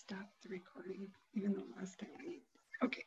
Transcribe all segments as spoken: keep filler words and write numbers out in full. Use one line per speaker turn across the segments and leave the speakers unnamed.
stopped the recording, even though last time I, okay.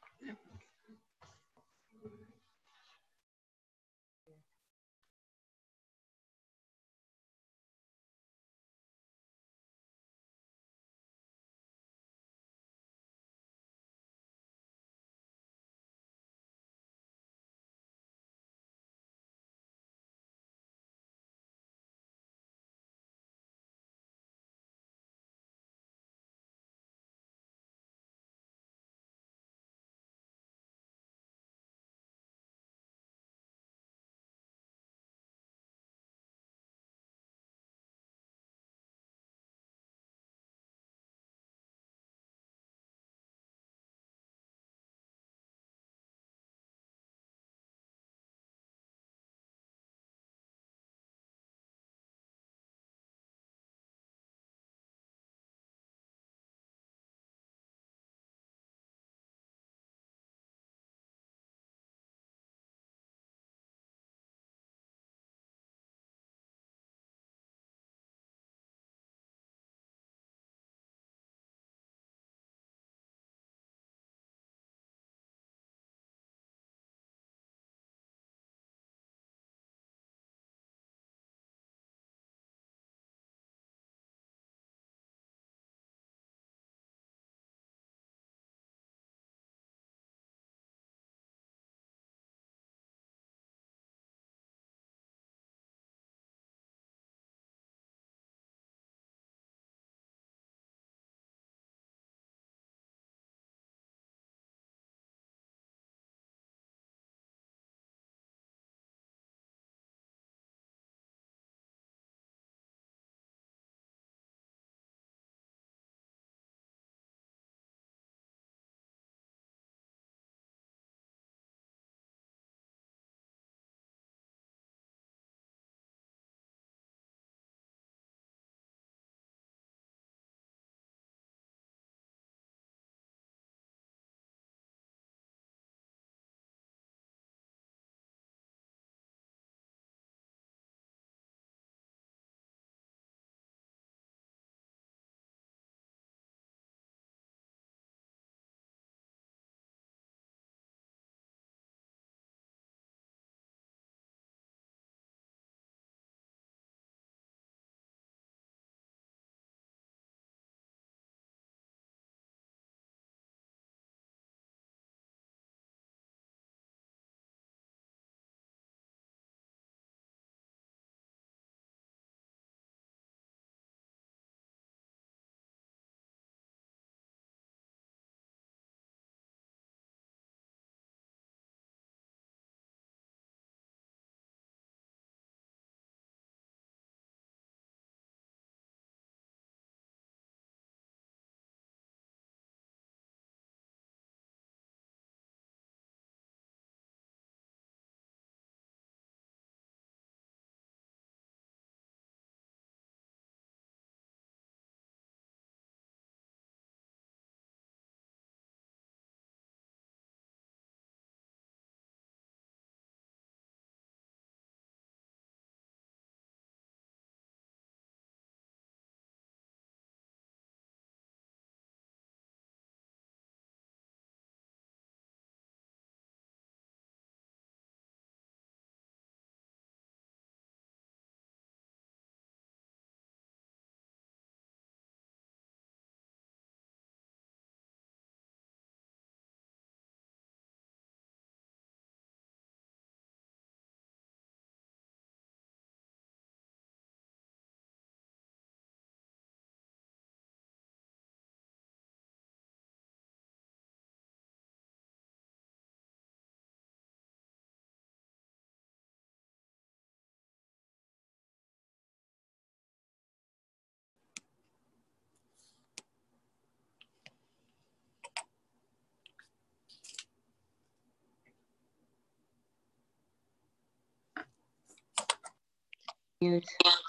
Mute.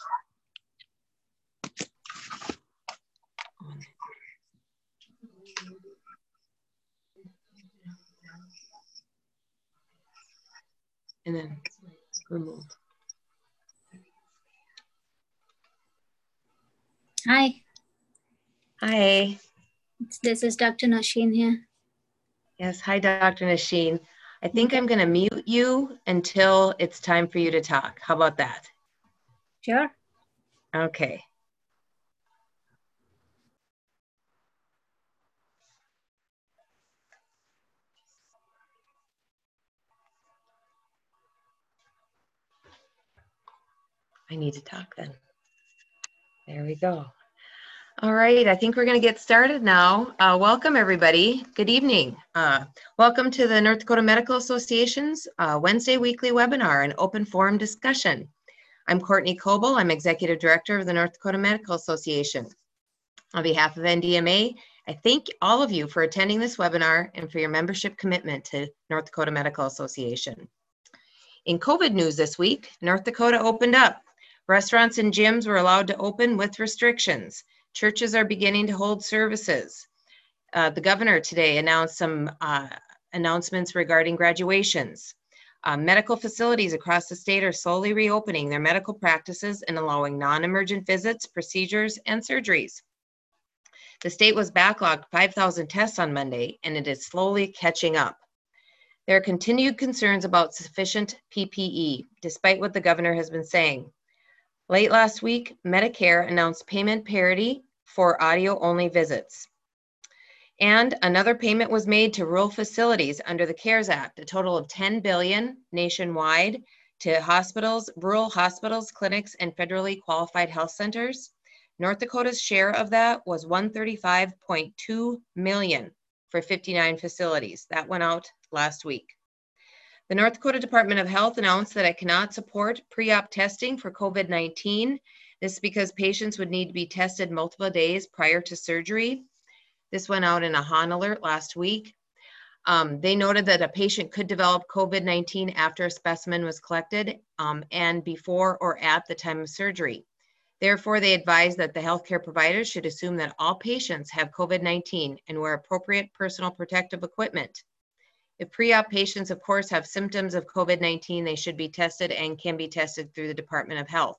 And then remove.
Hi.
Hi.
This is Doctor Nasheen here.
Yes, hi, Doctor Nasheen. I think I'm going to mute you until it's time for you to talk. How about that?
Sure.
Okay. I need to talk then. There we go. All right, I think we're going to get started now. Uh, welcome, everybody. Good evening. Uh, welcome to the North Dakota Medical Association's uh, Wednesday weekly webinar, an open forum discussion. I'm Courtney Coble. I'm Executive Director of the North Dakota Medical Association. On behalf of N D M A, I thank all of you for attending this webinar and for your membership commitment to North Dakota Medical Association. In COVID news this week, North Dakota opened up. Restaurants and gyms were allowed to open with restrictions. Churches are beginning to hold services. Uh, the governor today announced some uh, announcements regarding graduations. Uh, medical facilities across the state are slowly reopening their medical practices and allowing non-emergent visits, procedures, and surgeries. The state was backlogged five thousand tests on Monday, and it is slowly catching up. There are continued concerns about sufficient P P E, despite what the governor has been saying. Late last week, Medicare announced payment parity for audio-only visits. And another payment was made to rural facilities under the CARES Act, a total of ten billion dollars nationwide to hospitals, rural hospitals, clinics, and federally qualified health centers. North Dakota's share of that was one hundred thirty-five point two million dollars for fifty-nine facilities. That went out last week. The North Dakota Department of Health announced that it cannot support pre-op testing for COVID nineteen. This is because patients would need to be tested multiple days prior to surgery. This went out in a H A N alert last week. Um, they noted that a patient could develop COVID nineteen after a specimen was collected um, and before or at the time of surgery. Therefore, they advised that the healthcare providers should assume that all patients have COVID nineteen and wear appropriate personal protective equipment. If pre-op patients, of course, have symptoms of COVID nineteen, they should be tested and can be tested through the Department of Health.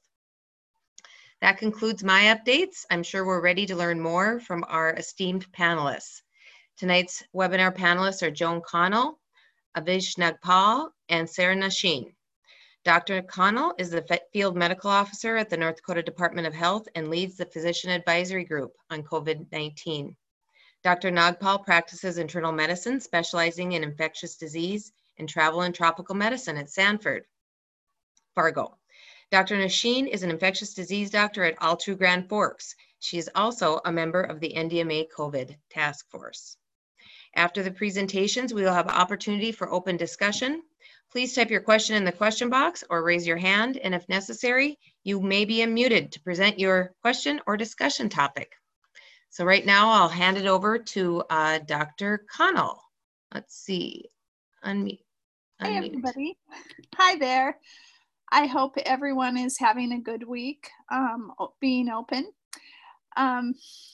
That concludes my updates. I'm sure we're ready to learn more from our esteemed panelists. Tonight's webinar panelists are Joan Connell, Avish Nagpal, and Sarah Nasheen. Doctor Connell is the Field Medical Officer at the North Dakota Department of Health and leads the Physician Advisory Group on COVID nineteen. Doctor Nagpal practices internal medicine, specializing in infectious disease and travel and tropical medicine at Sanford, Fargo. Doctor Nasheen is an infectious disease doctor at Altru Grand Forks. She is also a member of the N D M A COVID Task Force. After the presentations, we will have opportunity for open discussion. Please type your question in the question box or raise your hand, and if necessary, you may be unmuted to present your question or discussion topic. So right now, I'll hand it over to uh, Doctor Connell. Let's see, unmute.
Hi,
unmute.
everybody. Hi there. I hope everyone is having a good week um, being open. Um,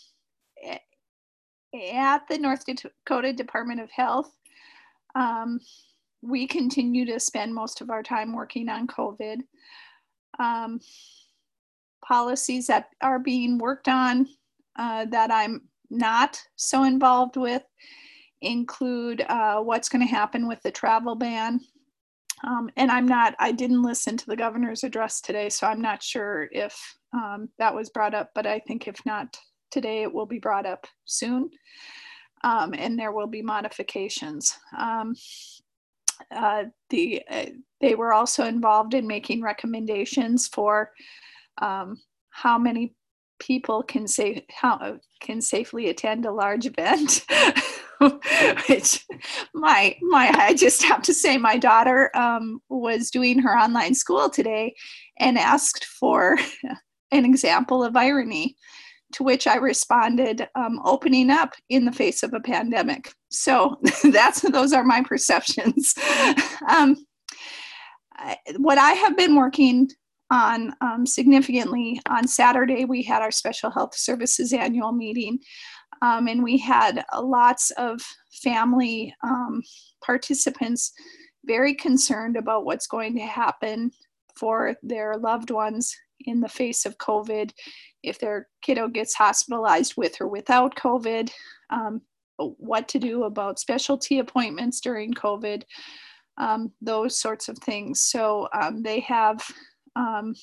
at the North Dakota Department of Health, um, we continue to spend most of our time working on COVID. Um, policies that are being worked on uh, that I'm not so involved with include uh, what's going to happen with the travel ban. Um, and I'm not, I didn't listen to the governor's address today, so I'm not sure if um, that was brought up, but I think if not today, it will be brought up soon. Um, and there will be modifications. Um, uh, the, uh, they were also involved in making recommendations for um, how many people can say how can safely attend a large event. Which my my I just have to say my daughter um, was doing her online school today and asked for an example of irony, to which I responded, um, opening up in the face of a pandemic. So that's those are my perceptions. um, I, what I have been working on um, significantly, on Saturday we had our Special Health Services annual meeting. Um, and we had uh, lots of family um, participants very concerned about what's going to happen for their loved ones in the face of COVID, if their kiddo gets hospitalized with or without COVID, um, what to do about specialty appointments during COVID, um, those sorts of things. So um, they have um,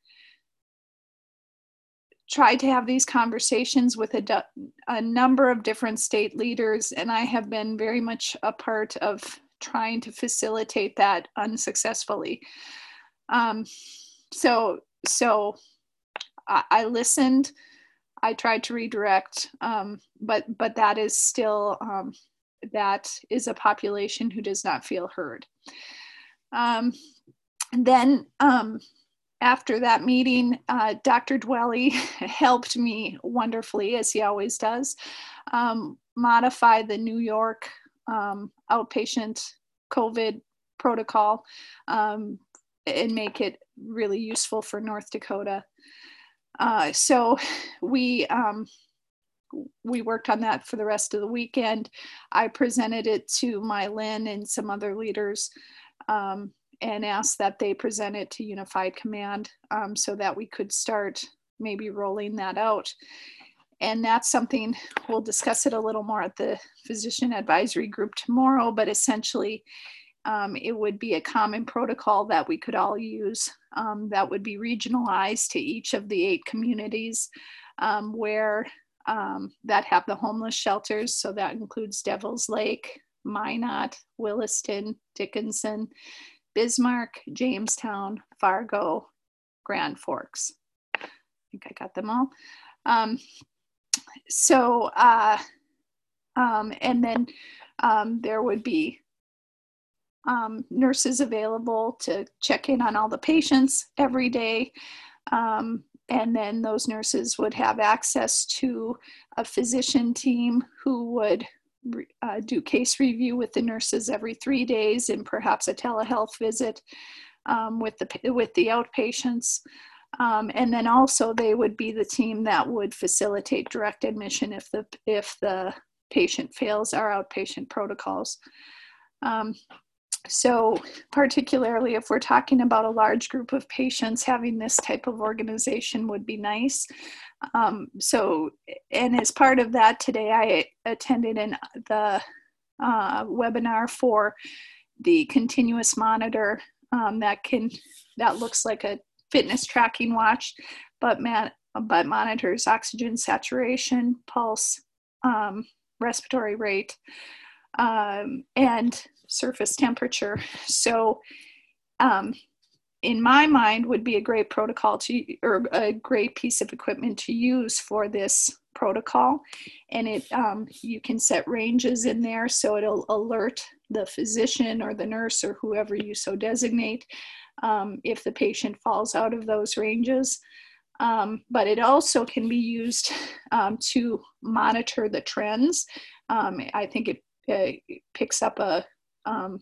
tried to have these conversations with a, a number of different state leaders, and I have been very much a part of trying to facilitate that unsuccessfully. Um, so, so I, I listened, I tried to redirect, um, but, but that is still, um, that is a population who does not feel heard. Um, and then, um, after that meeting, uh, Doctor Dwelly helped me wonderfully, as he always does, um, modify the New York um, outpatient COVID protocol um, and make it really useful for North Dakota. Uh, so we um, we worked on that for the rest of the weekend. I presented it to Mylin and some other leaders, um, and asked that they present it to Unified Command um, so that we could start maybe rolling that out. And that's something, we'll discuss it a little more at the Physician Advisory Group tomorrow, but essentially um, it would be a common protocol that we could all use um, that would be regionalized to each of the eight communities um, where um, that have the homeless shelters. So that includes Devil's Lake, Minot, Williston, Dickinson, Bismarck, Jamestown, Fargo, Grand Forks. I think I got them all. Um, so, uh, um, and then um, there would be um, nurses available to check in on all the patients every day. Um, and then those nurses would have access to a physician team who would Uh, do case review with the nurses every three days and perhaps a telehealth visit um, with the with the outpatients. Um, and then also they would be the team that would facilitate direct admission if the if the patient fails our outpatient protocols. Um, so particularly if we're talking about a large group of patients, having this type of organization would be nice. Um, so, and as part of that today, I attended an, the uh, webinar for the continuous monitor um, that can, that looks like a fitness tracking watch, but, man, but monitors oxygen saturation, pulse, um, respiratory rate, um, and surface temperature. So, um, in my mind would be a great protocol to, or a great piece of equipment to use for this protocol. And it, um, you can set ranges in there so it'll alert the physician or the nurse or whoever you so designate um, if the patient falls out of those ranges. Um, but it also can be used um, to monitor the trends. Um, I think it, it picks up a, um,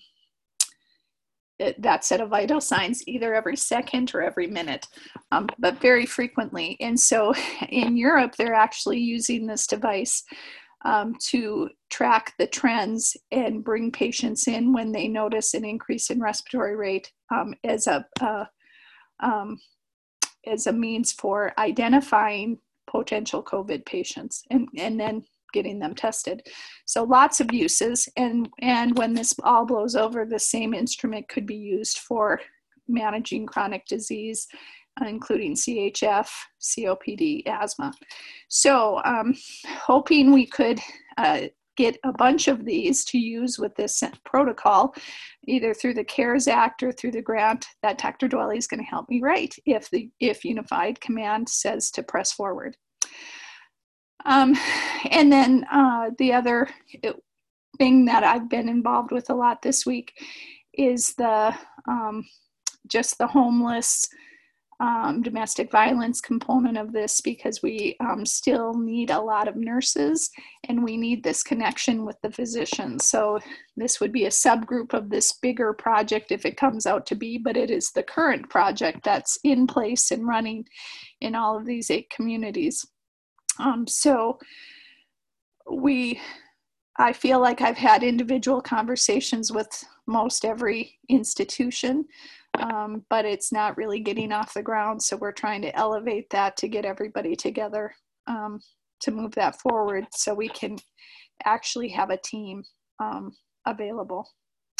that set of vital signs either every second or every minute, um, but very frequently. And so in Europe, they're actually using this device um, to track the trends and bring patients in when they notice an increase in respiratory rate um, as a uh, um, as a means for identifying potential COVID patients and, and then getting them tested. So lots of uses. And, and when this all blows over, the same instrument could be used for managing chronic disease, uh, including C H F, C O P D, asthma. So um, hoping we could uh, get a bunch of these to use with this protocol, either through the CARES Act or through the grant that Doctor Dwelly is going to help me write if, the, if Unified Command says to press forward. Um, and then uh, the other thing that I've been involved with a lot this week is the um, just the homeless um, domestic violence component of this, because we um, still need a lot of nurses and we need this connection with the physicians. So this would be a subgroup of this bigger project if it comes out to be, but it is the current project that's in place and running in all of these eight communities. Um, so we, I feel like I've had individual conversations with most every institution, um, but it's not really getting off the ground. So we're trying to elevate that to get everybody together um, to move that forward so we can actually have a team um, available.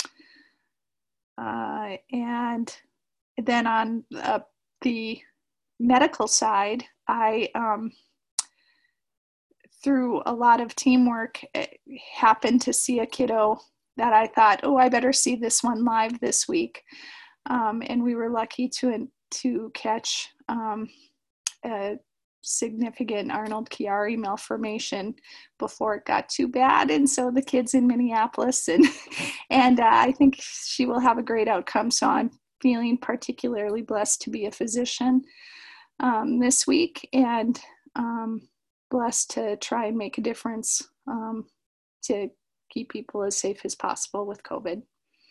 Uh, and then on uh, the medical side, I, um, through a lot of teamwork, happened to see a kiddo that I thought, oh, I better see this one live this week. Um, and we were lucky to, to catch um, a significant Arnold Chiari malformation before it got too bad. And so the kid's in Minneapolis, and, and uh, I think she will have a great outcome. So I'm feeling particularly blessed to be a physician um, this week, and um, blessed to try and make a difference um, to keep people as safe as possible with COVID.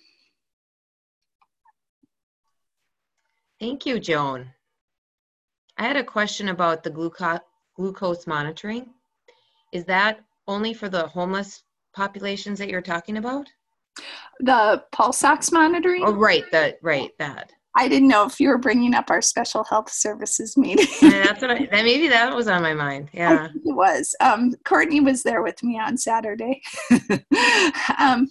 Thank you, Joan. I had a question about the gluco glucose monitoring. Is that only for the homeless populations that you're talking about?
The pulse ox monitoring?
Oh, right, that, right, that.
I didn't know if you were bringing up our special health services meeting.
Yeah, that's what I, that maybe that was on my mind. Yeah,
I think it was. Um, Courtney was there with me on Saturday. um,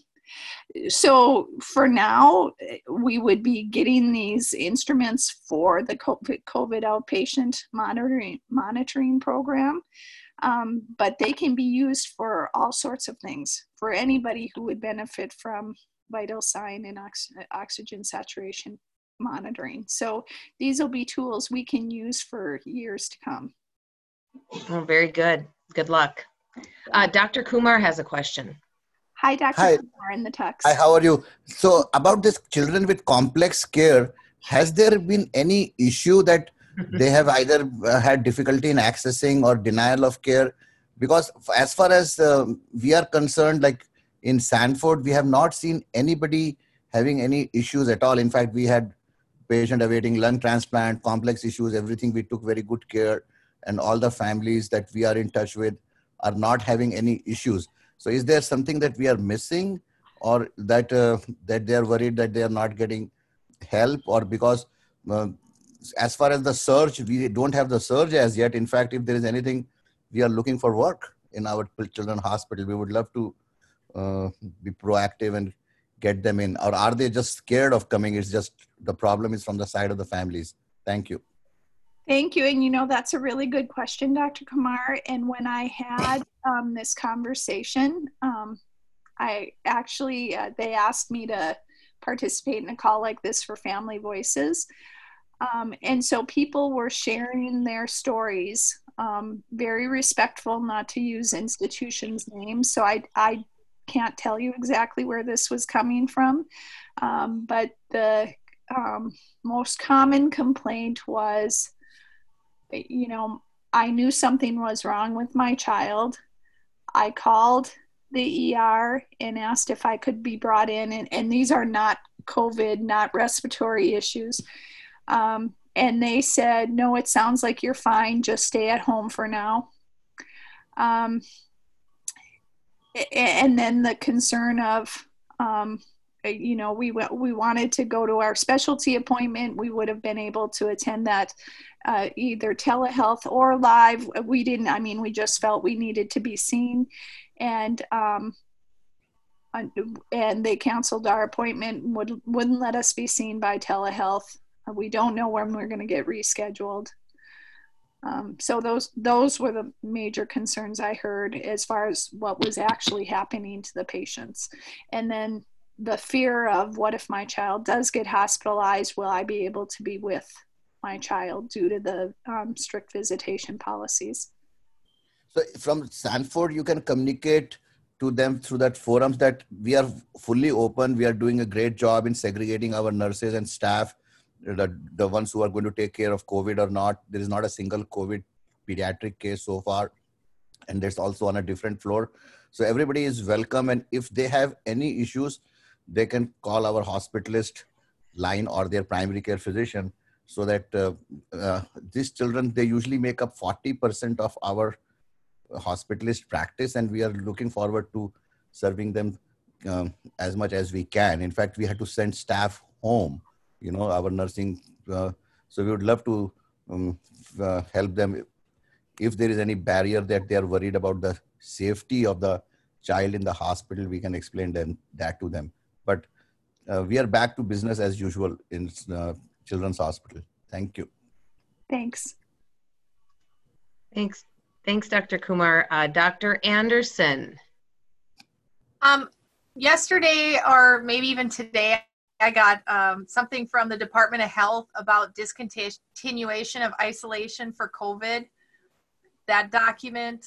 so for now, we would be getting these instruments for the COVID outpatient monitoring monitoring program, um, but they can be used for all sorts of things for anybody who would benefit from vital sign and ox oxygen saturation monitoring. So these will be tools we can use for years to come.
oh, very good. Good luck. Uh, Doctor Kumar has a question.
Hi, Doctor
Hi.
Kumar in the text.
Hi, how are you? So about this children with complex care, has there been any issue that they have either uh, had difficulty in accessing or denial of care? Because as far as uh, we are concerned, like in Sanford, we have not seen anybody having any issues at all. In fact, we had patient awaiting lung transplant, complex issues, everything. We took very good care, and all the families that we are in touch with are not having any issues. So is there something that we are missing, or that uh, that they are worried that they are not getting help, or because uh, as far as the surge, we don't have the surge as yet. In fact, if there is anything, we are looking for work in our children's hospital. We would love to uh, be proactive and get them in. Or are they just scared of coming? It's just the problem is from the side of the families. Thank you.
Thank you. And you know, that's a really good question, Doctor Kumar. And when I had um, this conversation, um, I actually, uh, they asked me to participate in a call like this for Family Voices. Um, and so people were sharing their stories, um, very respectful not to use institutions' names. So I, I can't tell you exactly where this was coming from. Um, but the um, most common complaint was, you know, I knew something was wrong with my child. I called the E R and asked if I could be brought in. And, and these are not COVID, not respiratory issues. Um, and they said, no, it sounds like you're fine. Just stay at home for now. Um, and then the concern of, um, you know, we we wanted to go to our specialty appointment. We would have been able to attend that uh, either telehealth or live. We didn't, I mean, we just felt we needed to be seen. And um, and they canceled our appointment, would, wouldn't let us be seen by telehealth. We don't know when we're going to get rescheduled. Um, so those those were the major concerns I heard as far as what was actually happening to the patients. And then the fear of, what if my child does get hospitalized? Will I be able to be with my child due to the um, strict visitation policies?
So from Sanford, you can communicate to them through that forums that we are fully open. We are doing a great job in segregating our nurses and staff, the, the ones who are going to take care of COVID or not. There is not a single COVID pediatric case so far. And there's also on a different floor. So everybody is welcome. And if they have any issues, they can call our hospitalist line or their primary care physician, so that uh, uh, these children, they usually make up forty percent of our hospitalist practice, and we are looking forward to serving them um, as much as we can. In fact, we had to send staff home, you know, our nursing. Uh, so we would love to um, uh, help them if there is any barrier that they are worried about the safety of the child in the hospital, we can explain them that to them. But uh, we are back to business as usual in uh, Children's Hospital. Thank you.
Thanks.
Thanks. Thanks, Doctor Kumar. Uh, Doctor Anderson.
Um, yesterday, or maybe even today, I got um, something from the Department of Health about discontinuation of isolation for COVID. That document.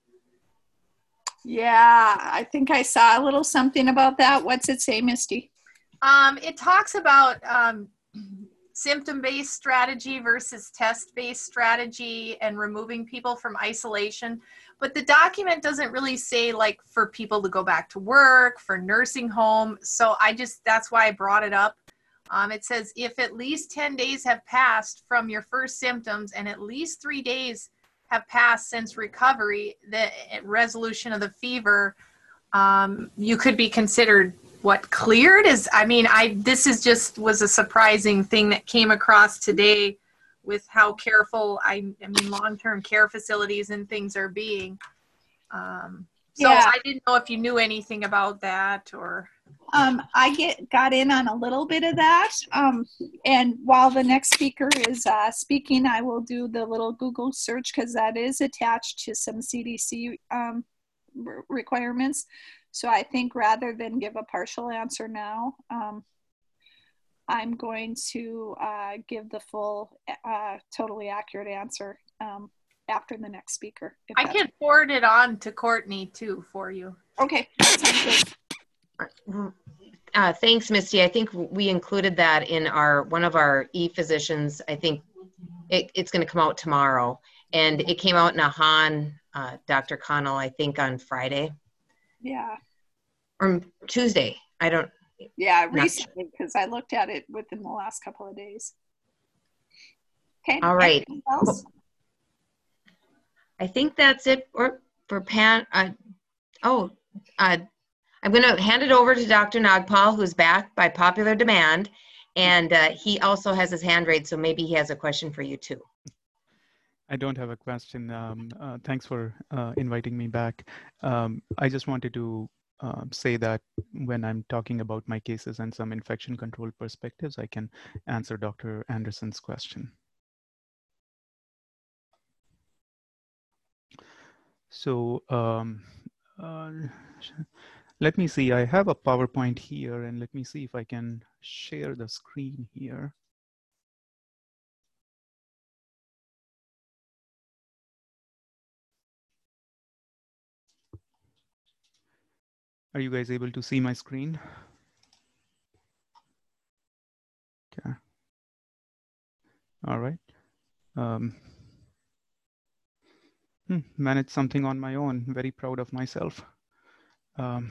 Yeah, I think I saw a little something about that. What's it say, Misty?
Um, it talks about um, symptom-based strategy versus test-based strategy and removing people from isolation. But the document doesn't really say like for people to go back to work, for nursing home. So I just, that's why I brought it up. Um, it says if at least ten days have passed from your first symptoms and at least three days have passed since recovery, the resolution of the fever, um, you could be considered what cleared is. I mean, I, this is just was a surprising thing that came across today with how careful, I, I mean, long-term care facilities and things are being. Um, so
Yeah.
I didn't know if you knew anything about that or.
Um, I get got in on a little bit of that. Um, and while the next speaker is uh, speaking, I will do the little Google search because that is attached to some C D C um, re- requirements. So I think rather than give a partial answer now, um, I'm going to uh, give the full, uh, totally accurate answer um, after the next speaker. if
I
that's-
can forward it on to Courtney too for you.
Okay, that sounds good.
Uh, thanks, Misty. I think we included that in our one of our e-physicians. I think it, it's going to come out tomorrow. And it came out in a Han, uh, Doctor Connell, I think on Friday.
Yeah.
Or Tuesday. I don't.
Yeah,
Not
recently, because I looked at it within the last couple of days. Okay.
All right.
anything else?
I think that's it for, for Pan. Uh, oh, uh, I'm going to hand it over to Doctor Nagpal, who's back by popular demand. And uh, he also has his hand raised, so maybe he has a question for you too.
I don't have a question. Um, uh, thanks for uh, inviting me back. Um, I just wanted to um, say that when I'm talking about my cases and some infection control perspectives, I can answer Doctor Anderson's question. So um, uh, let me see, I have a PowerPoint here and let me see if I can share the screen here. Are you guys able to see my screen? Okay. All right. Um, hmm, managed something on my own. Very proud of myself. Um,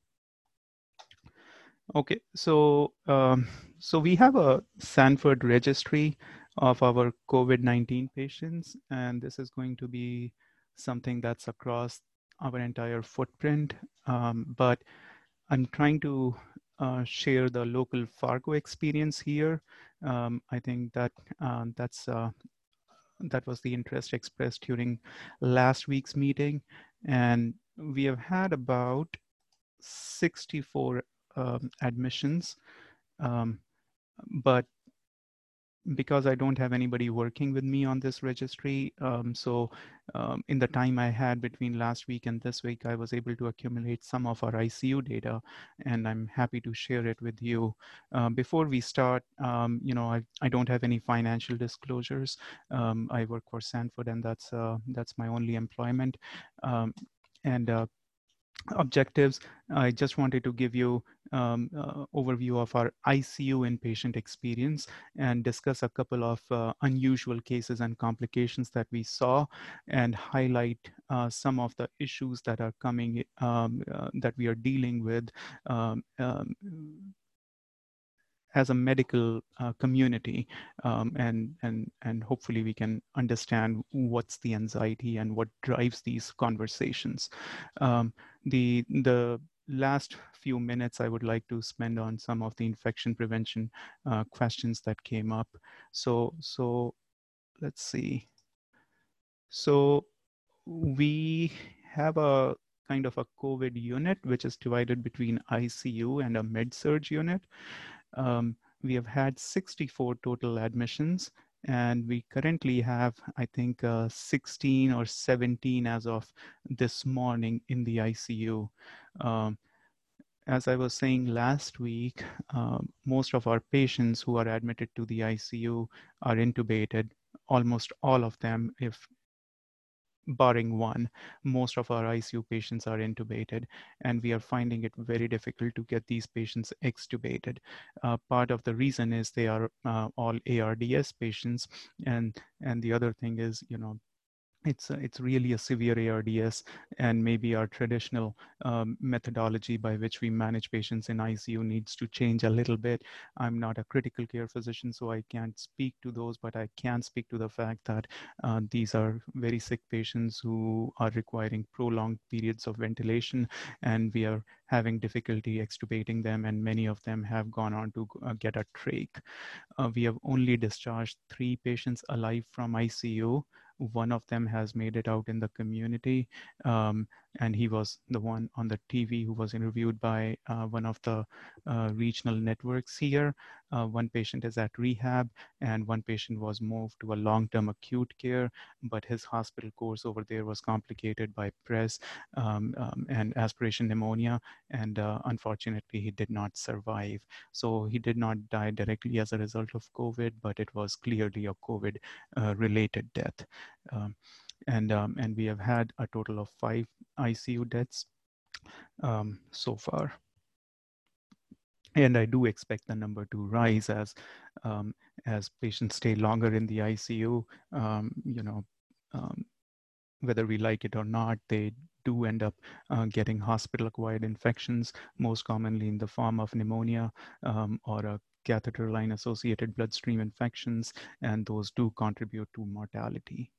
okay, so um, so we have a Sanford registry of our COVID nineteen patients, and this is going to be something that's across our entire footprint. Um, but I'm trying to uh, share the local Fargo experience here. Um, I think that uh, that's uh, that was the interest expressed during last week's meeting, and we have had about sixty-four um, admissions, um, but because I don't have anybody working with me on this registry, um, so um, in the time I had between last week and this week, I was able to accumulate some of our I C U data, and I'm happy to share it with you. Um, before we start, um, you know, I, I don't have any financial disclosures. Um, I work for Sanford, and that's uh, that's my only employment. Um, and uh, objectives, I just wanted to give you um, uh, overview of our I C U inpatient experience and discuss a couple of uh, unusual cases and complications that we saw, and highlight uh, some of the issues that are coming um, uh, that we are dealing with um, um, as a medical uh, community, um, and and and hopefully we can understand what's the anxiety and what drives these conversations. Um, the the last few minutes I would like to spend on some of the infection prevention uh, questions that came up. So so let's see. So we have a kind of a COVID unit, which is divided between I C U and a med-surg unit. Um, we have had sixty-four total admissions, and we currently have, I think, uh, sixteen or seventeen as of this morning in the I C U. Um, as I was saying last week, uh, most of our patients who are admitted to the I C U are intubated, almost all of them, if barring one. Most of our I C U patients are intubated, and we are finding it very difficult to get these patients extubated. Uh, part of the reason is they are uh, all A R D S patients, and and the other thing is, you know, it's uh, it's really a severe A R D S, and maybe our traditional um, methodology by which we manage patients in I C U needs to change a little bit. I'm not a critical care physician, so I can't speak to those, but I can speak to the fact that uh, these are very sick patients who are requiring prolonged periods of ventilation, and we are having difficulty extubating them, and many of them have gone on to uh, get a trach. Uh, we have only discharged three patients alive from I C U. One of them has made it out in the community, um, and he was the one on the T V who was interviewed by uh, one of the uh, regional networks here. Uh, one patient is at rehab, and one patient was moved to a long-term acute care, but his hospital course over there was complicated by press um, um, and aspiration pneumonia, and uh, unfortunately he did not survive. So he did not die directly as a result of COVID, but it was clearly a COVID uh, related death. Um, and, um, and we have had a total of five I C U deaths um, so far. And I do expect the number to rise as, um, as patients stay longer in the I C U. Um, you know, um, whether we like it or not, they do end up uh, getting hospital-acquired infections, most commonly in the form of pneumonia um, or a catheter line-associated bloodstream infections, and those do contribute to mortality.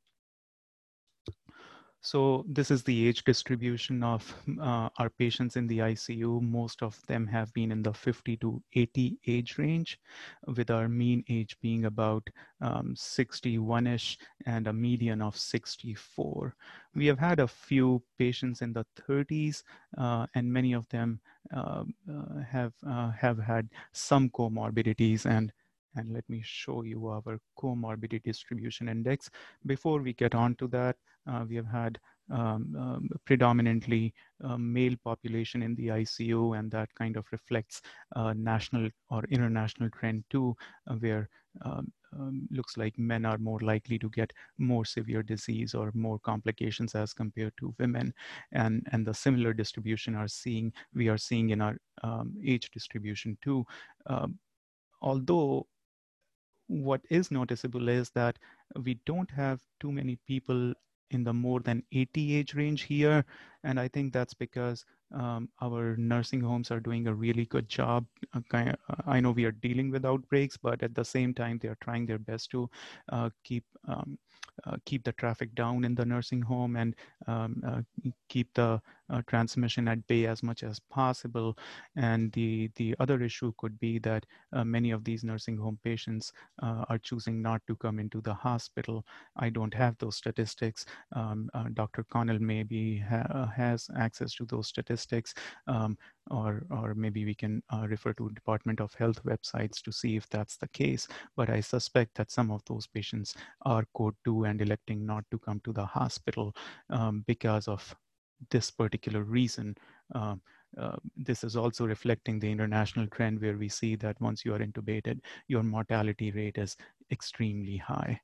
So this is the age distribution of uh, our patients in the I C U. Most of them have been in the fifty to eighty age range, with our mean age being about um, sixty-one-ish and a median of sixty-four. We have had a few patients in the thirties, uh, and many of them uh, uh, have, uh, have had some comorbidities, and And let me show you our comorbidity distribution index. Before we get on to that, uh, we have had um, um, predominantly uh, male population in the I C U, and that kind of reflects uh, national or international trend too, uh, where um, um, looks like men are more likely to get more severe disease or more complications as compared to women. And, and the similar distribution are seeing, we are seeing in our um, age distribution too. Um, although what is noticeable is that we don't have too many people in the more than eighty age range here. And I think that's because um, our nursing homes are doing a really good job. Uh, kind of, uh, I know we are dealing with outbreaks, but at the same time, they are trying their best to uh, keep um, uh, keep the traffic down in the nursing home and um, uh, keep the uh, transmission at bay as much as possible. And the, the other issue could be that uh, many of these nursing home patients uh, are choosing not to come into the hospital. I don't have those statistics. Um, uh, Doctor Connell maybe ha has access to those statistics, um, or, or maybe we can uh, refer to Department of Health websites to see if that's the case. But I suspect that some of those patients are code two and electing not to come to the hospital um, because of this particular reason. Uh, uh, this is also reflecting the international trend where we see that once you are intubated, your mortality rate is extremely high.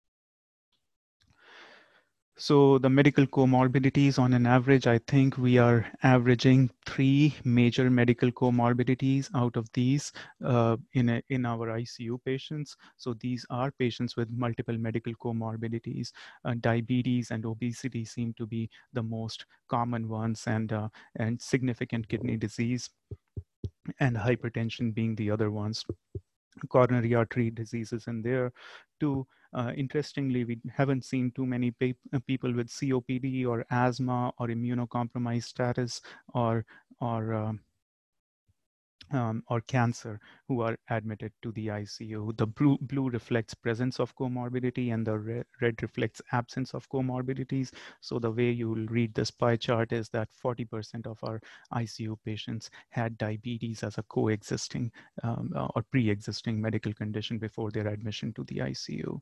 So the medical comorbidities, on an average, I think we are averaging three major medical comorbidities out of these uh, in, a, in our I C U patients. So these are patients with multiple medical comorbidities. Uh, diabetes and obesity seem to be the most common ones, and, uh, and significant kidney disease and hypertension being the other ones. Coronary artery diseases in there too. Uh, interestingly, we haven't seen too many pe people with C O P D or asthma or immunocompromised status or or uh, Um, or cancer who are admitted to the I C U. The blue, blue reflects presence of comorbidity and the red, red reflects absence of comorbidities. So the way you will read this pie chart is that forty percent of our I C U patients had diabetes as a coexisting um, or pre-existing medical condition before their admission to the I C U.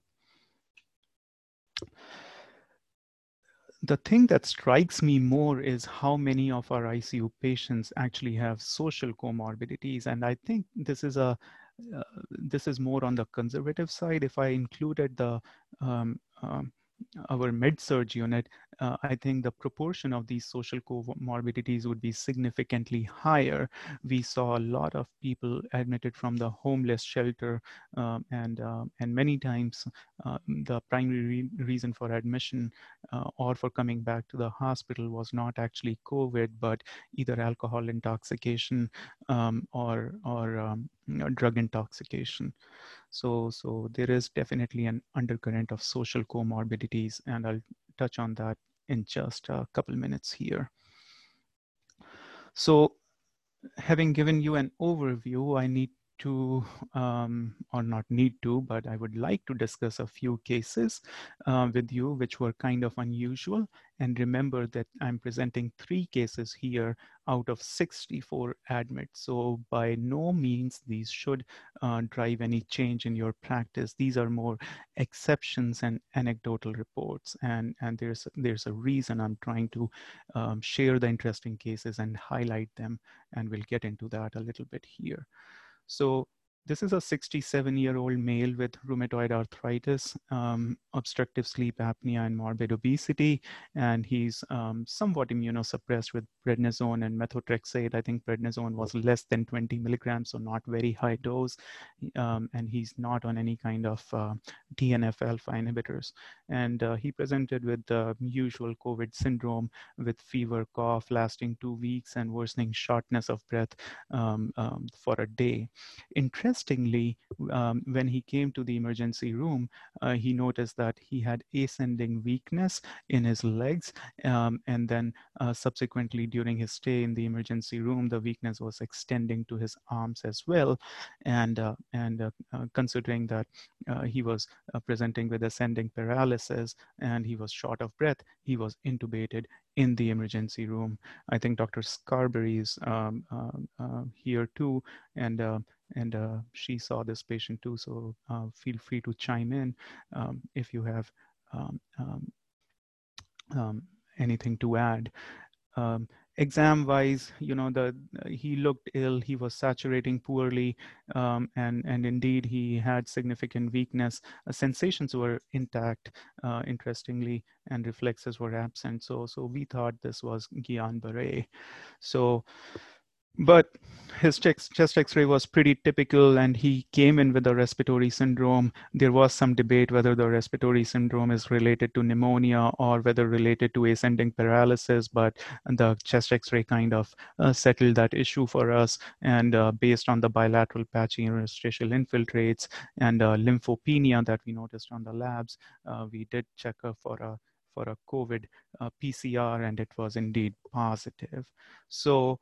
The thing that strikes me more is how many of our I C U patients actually have social comorbidities. And I think this is a uh, this is more on the conservative side. If I included the um, um, our med-surg unit, uh, I think the proportion of these social comorbidities would be significantly higher. We saw a lot of people admitted from the homeless shelter, um, and uh, and many times uh, the primary re reason for admission uh, or for coming back to the hospital was not actually COVID, but either alcohol intoxication um, or or um, drug intoxication. So, so there is definitely an undercurrent of social comorbidities, and I'll touch on that in just a couple minutes here. So, having given you an overview, I need to, um, or not need to, but I would like to discuss a few cases uh, with you, which were kind of unusual. And remember that I'm presenting three cases here out of sixty-four admits. So by no means these should uh, drive any change in your practice. These are more exceptions and anecdotal reports. And, and there's, there's a reason I'm trying to um, share the interesting cases and highlight them. And we'll get into that a little bit here. So this is a sixty-seven-year-old male with rheumatoid arthritis, um, obstructive sleep apnea, and morbid obesity. And he's um, somewhat immunosuppressed with prednisone and methotrexate. I think prednisone was less than twenty milligrams, so not very high dose. Um, and he's not on any kind of uh, T N F alpha inhibitors. And uh, he presented with the usual COVID syndrome with fever, cough lasting two weeks, and worsening shortness of breath um, um, for a day. Interestingly, um, when he came to the emergency room, uh, he noticed that he had ascending weakness in his legs. Um, and then uh, subsequently during his stay in the emergency room, the weakness was extending to his arms as well. And, uh, and uh, uh, considering that uh, he was uh, presenting with ascending paralysis and he was short of breath, he was intubated in the emergency room. I think Doctor Scarberry is um, uh, uh, here too, and uh, and uh, she saw this patient too. So uh, feel free to chime in um, if you have um, um, um, anything to add. Um, exam wise, you know, the uh, he looked ill, he was saturating poorly, um, and and indeed he had significant weakness. Uh, sensations were intact, uh, interestingly, and reflexes were absent. So so we thought this was Guillain-Barré. So but his chest x-ray was pretty typical, and he came in with a respiratory syndrome. There was some debate whether the respiratory syndrome is related to pneumonia or whether related to ascending paralysis, but the chest x-ray kind of uh, settled that issue for us. And uh, based on the bilateral patchy interstitial infiltrates and uh, lymphopenia that we noticed on the labs, uh, we did check her for a for a COVID uh, P C R, and it was indeed positive. So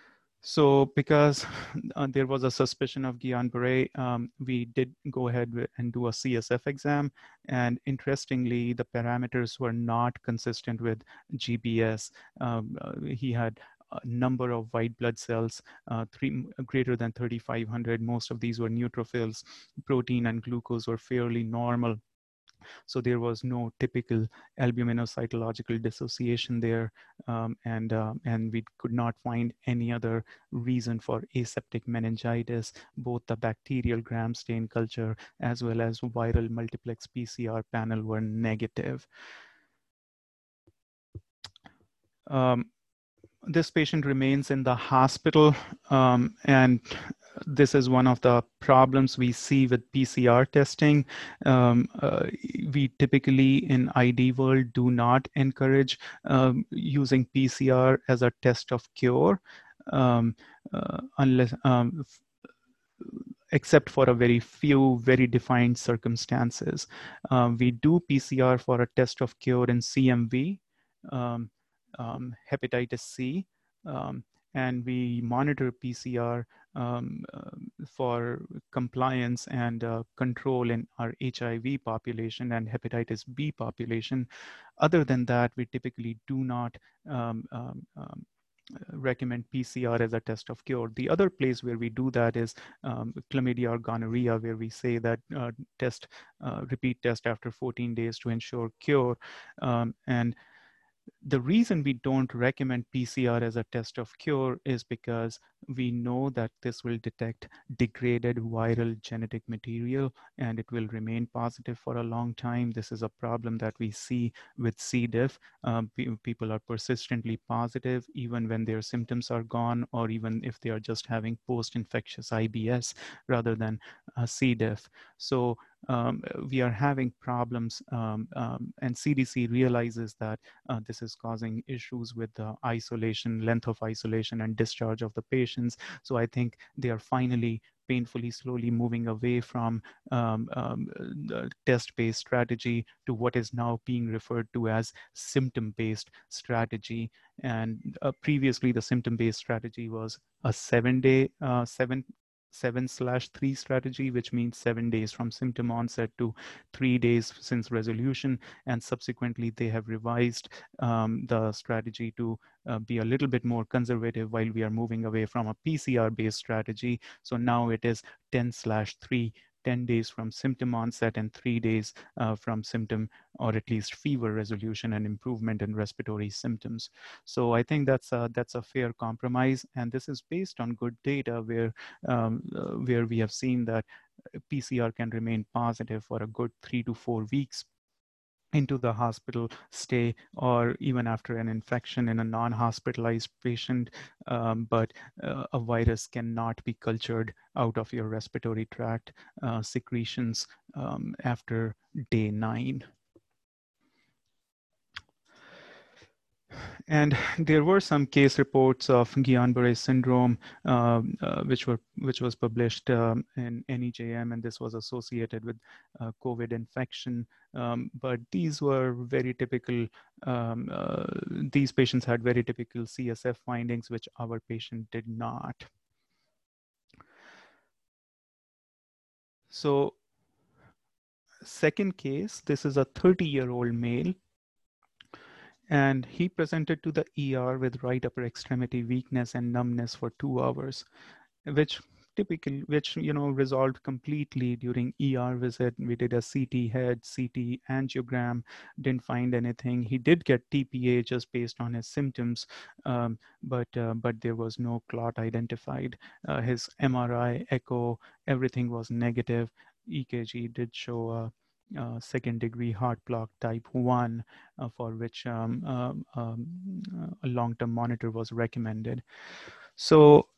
So because uh, there was a suspicion of Guillain-Barré, um, we did go ahead and do a C S F exam. And interestingly, the parameters were not consistent with G B S. Um, uh, he had a number of white blood cells, uh, three, greater than thirty-five hundred. Most of these were neutrophils. Protein and glucose were fairly normal. So there was no typical albuminocytological dissociation there, um, and, uh, and we could not find any other reason for aseptic meningitis. Both the bacterial gram stain culture as well as viral multiplex P C R panel were negative. Um, this patient remains in the hospital, um, and this is one of the problems we see with P C R testing. Um, uh, we typically in I D world do not encourage um, using P C R as a test of cure, um, uh, unless um, except for a very few very defined circumstances. Um, we do P C R for a test of cure in C M V, um, um, hepatitis C, um, and we monitor P C R um, uh, for compliance and uh, control in our H I V population and hepatitis B population. Other than that, we typically do not um, um, um, recommend P C R as a test of cure. The other place where we do that is um, chlamydia or gonorrhea, where we say that uh, test, uh, repeat test after fourteen days to ensure cure. Um, and the reason we don't recommend P C R as a test of cure is because we know that this will detect degraded viral genetic material and it will remain positive for a long time. This is a problem that we see with C. diff. Um, people are persistently positive even when their symptoms are gone, or even if they are just having post-infectious I B S rather than uh, C. diff. So um, we are having problems, um, um, and C D C realizes that uh, this is causing issues with the isolation, length of isolation and discharge of the patients. So I think they are finally painfully slowly moving away from um, um, the test-based strategy to what is now being referred to as symptom-based strategy. And uh, previously the symptom-based strategy was a seven-day, uh, seven seven slash three strategy, which means seven days from symptom onset to three days since resolution. And subsequently, they have revised um, the strategy to uh, be a little bit more conservative while we are moving away from a P C R-based strategy. So now it is ten slash three, ten days from symptom onset and three days uh, from symptom or at least fever resolution and improvement in respiratory symptoms. So I think that's a, that's a fair compromise. And this is based on good data where, um, uh, where we have seen that P C R can remain positive for a good three to four weeks into the hospital stay, or even after an infection in a non-hospitalized patient, um, but uh, a virus cannot be cultured out of your respiratory tract uh, secretions um, after day nine. And there were some case reports of Guillain-Barré syndrome, uh, uh, which were which was published um, in N E J M, and this was associated with uh, COVID infection. Um, but these were very typical. Um, uh, these patients had very typical C S F findings, which our patient did not. So, second case, this is a thirty-year-old male. And he presented to the E R with right upper extremity weakness and numbness for two hours, which typically, which, you know, resolved completely during E R visit. We did a C T head, C T angiogram, didn't find anything. He did get T P A just based on his symptoms, um, but, uh, but there was no clot identified. Uh, his M R I, echo, everything was negative. E K G did show a Uh, second degree heart block type one, uh, for which um, um, um, a long-term monitor was recommended. So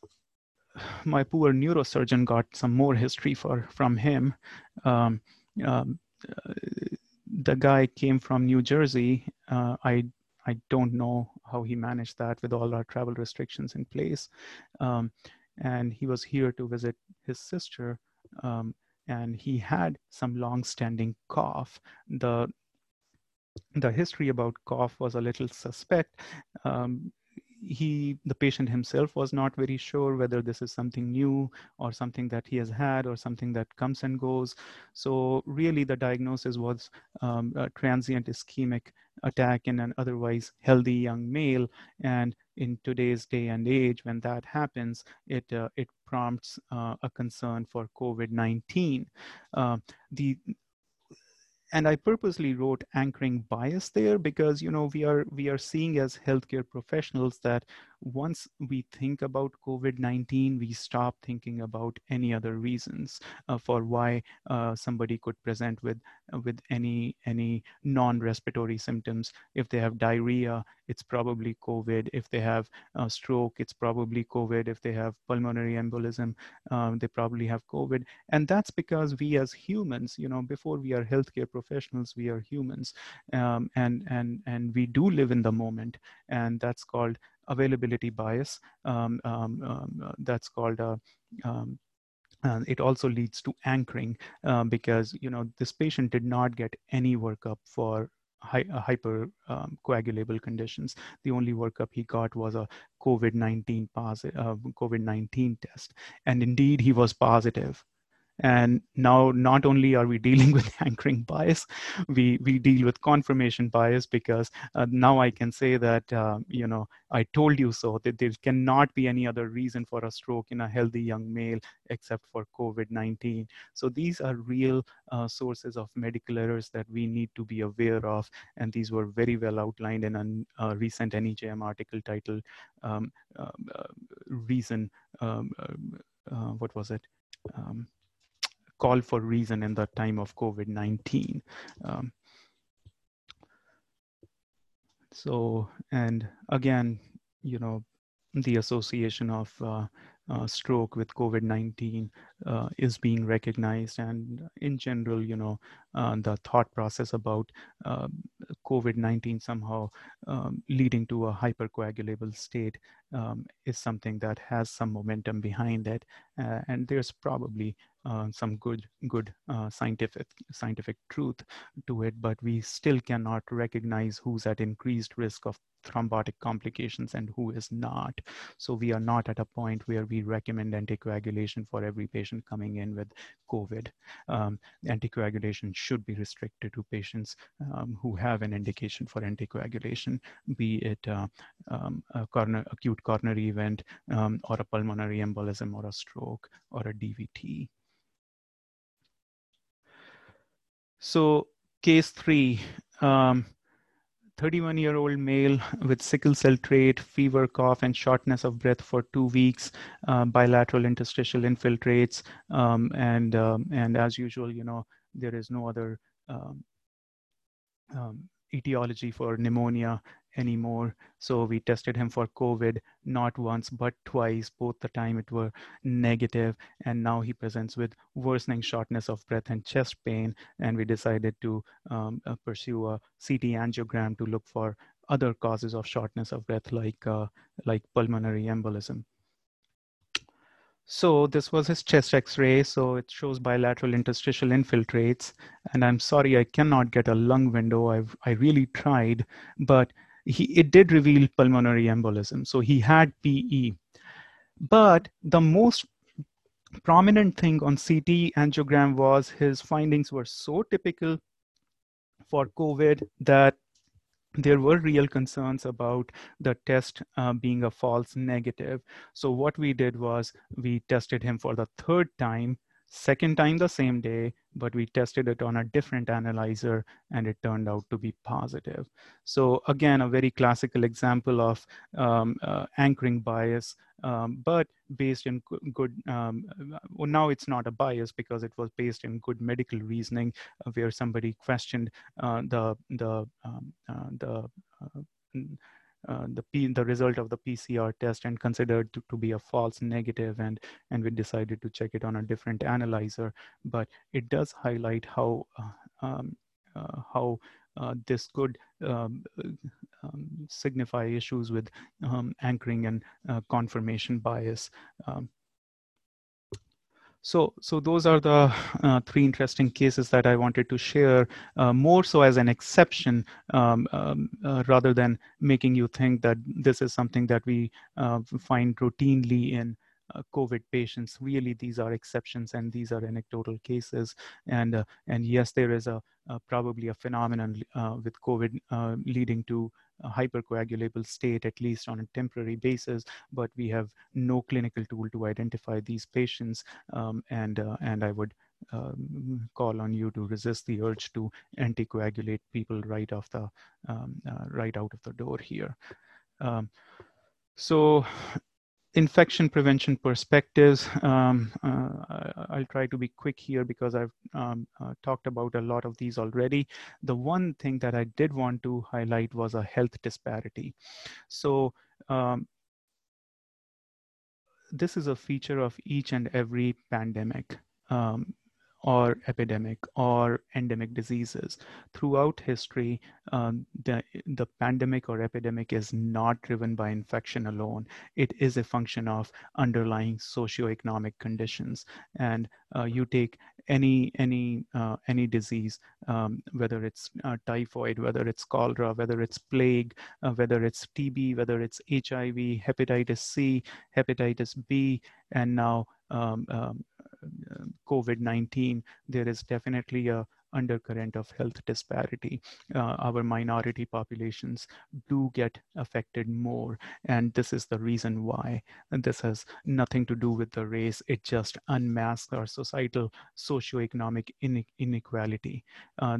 my poor neurosurgeon got some more history for from him. Um, um, uh, the guy came from New Jersey. Uh, I I don't know how he managed that with all our travel restrictions in place. Um, and he was here to visit his sister. Um, and he had some long-standing cough. The, the history about cough was a little suspect. Um, he, the patient himself was not very sure whether this is something new or something that he has had or something that comes and goes. So really the diagnosis was um, a transient ischemic attack in an otherwise healthy young male. And in today's day and age, when that happens, it, uh, it prompts uh, a concern for COVID nineteen. Uh, the And I purposely wrote anchoring bias there because, you know, we are we are seeing as healthcare professionals that once we think about COVID nineteen, we stop thinking about any other reasons uh, for why uh, somebody could present with uh, with any any non-respiratory symptoms. If they have diarrhea, it's probably COVID. If they have a stroke, it's probably COVID. If they have pulmonary embolism, um, they probably have COVID. And that's because we as humans, you know, before we are healthcare professionals, we are humans, um, and and and we do live in the moment, and that's called availability bias. Um, um, um, uh, that's called a, um, uh, it also leads to anchoring uh, because, you know, this patient did not get any workup for hy- uh, hyper um, coagulable conditions. The only workup he got was a COVID nineteen positive, uh, COVID nineteen test, and indeed he was positive. And now not only are we dealing with anchoring bias, we, we deal with confirmation bias, because uh, now I can say that, uh, you know, I told you so, that there cannot be any other reason for a stroke in a healthy young male except for COVID nineteen. So these are real uh, sources of medical errors that we need to be aware of. And these were very well outlined in a uh, recent N E J M article titled um, uh, uh, Reason, um, uh, uh, what was it? Um, call for reason in the time of COVID nineteen. Um, so, and again, you know, the association of uh, uh, stroke with COVID nineteen uh, is being recognized. And in general, you know, uh, the thought process about uh, COVID nineteen somehow um, leading to a hypercoagulable state um, is something that has some momentum behind it. Uh, and there's probably Uh, some good good uh, scientific scientific truth to it, but we still cannot recognize who's at increased risk of thrombotic complications and who is not. So we are not at a point where we recommend anticoagulation for every patient coming in with COVID. Um, anticoagulation should be restricted to patients um, who have an indication for anticoagulation, be it uh, um, a corner, acute coronary event um, or a pulmonary embolism or a stroke or a D V T. So case three, um, thirty-one-year-old male with sickle cell trait, fever, cough, and shortness of breath for two weeks, uh, bilateral interstitial infiltrates, um, and um, and as usual, you know, there is no other um, um, etiology for pneumonia anymore. So we tested him for COVID, not once, but twice. Both the time it were negative. And now he presents with worsening shortness of breath and chest pain. And we decided to um, uh, pursue a C T angiogram to look for other causes of shortness of breath, like, uh, like pulmonary embolism. So this was his chest x-ray. So it shows bilateral interstitial infiltrates. And I'm sorry, I cannot get a lung window. I've, I really tried, but he, it did reveal pulmonary embolism. So he had P E. But the most prominent thing on C T angiogram was his findings were so typical for COVID that there were real concerns about the test uh, being a false negative. So what we did was we tested him for the third time, second time the same day, but we tested it on a different analyzer and it turned out to be positive. So again, a very classical example of um, uh, anchoring bias, um, but based in good, um, well, now it's not a bias because it was based in good medical reasoning, uh, where somebody questioned uh, the, the, um, uh, the, uh, Uh, the P, the result of the P C R test and considered to, to be a false negative, and and we decided to check it on a different analyzer. But it does highlight how uh, um, uh, how uh, this could um, um, signify issues with um, anchoring and uh, confirmation bias. Um, So, so those are the uh, three interesting cases that I wanted to share, uh, more so as an exception, um, um, uh, rather than making you think that this is something that we uh, find routinely in uh, COVID patients. Really, these are exceptions and these are anecdotal cases. And, uh, and yes, there is a, a probably a phenomenon uh, with COVID uh, leading to a hypercoagulable state, at least on a temporary basis, but we have no clinical tool to identify these patients. Um, and, uh, and I would um, call on you to resist the urge to anticoagulate people right off the, um, uh, right out of the door here. Um, so, infection prevention perspectives. Um, uh, I'll try to be quick here because I've um, uh, talked about a lot of these already. The one thing that I did want to highlight was a health disparity. So um, this is a feature of each and every pandemic. Um, or epidemic or endemic diseases. Throughout history, um, the, the pandemic or epidemic is not driven by infection alone. It is a function of underlying socioeconomic conditions. And uh, you take any any uh, any disease, um, whether it's uh, typhoid, whether it's cholera, whether it's plague, uh, whether it's T B, whether it's H I V, hepatitis C, hepatitis B, and now um, um, COVID nineteen, there is definitely a undercurrent of health disparity. Uh, our minority populations do get affected more, and this is the reason why. And this has nothing to do with the race. It just unmasks our societal socioeconomic inequality. Uh,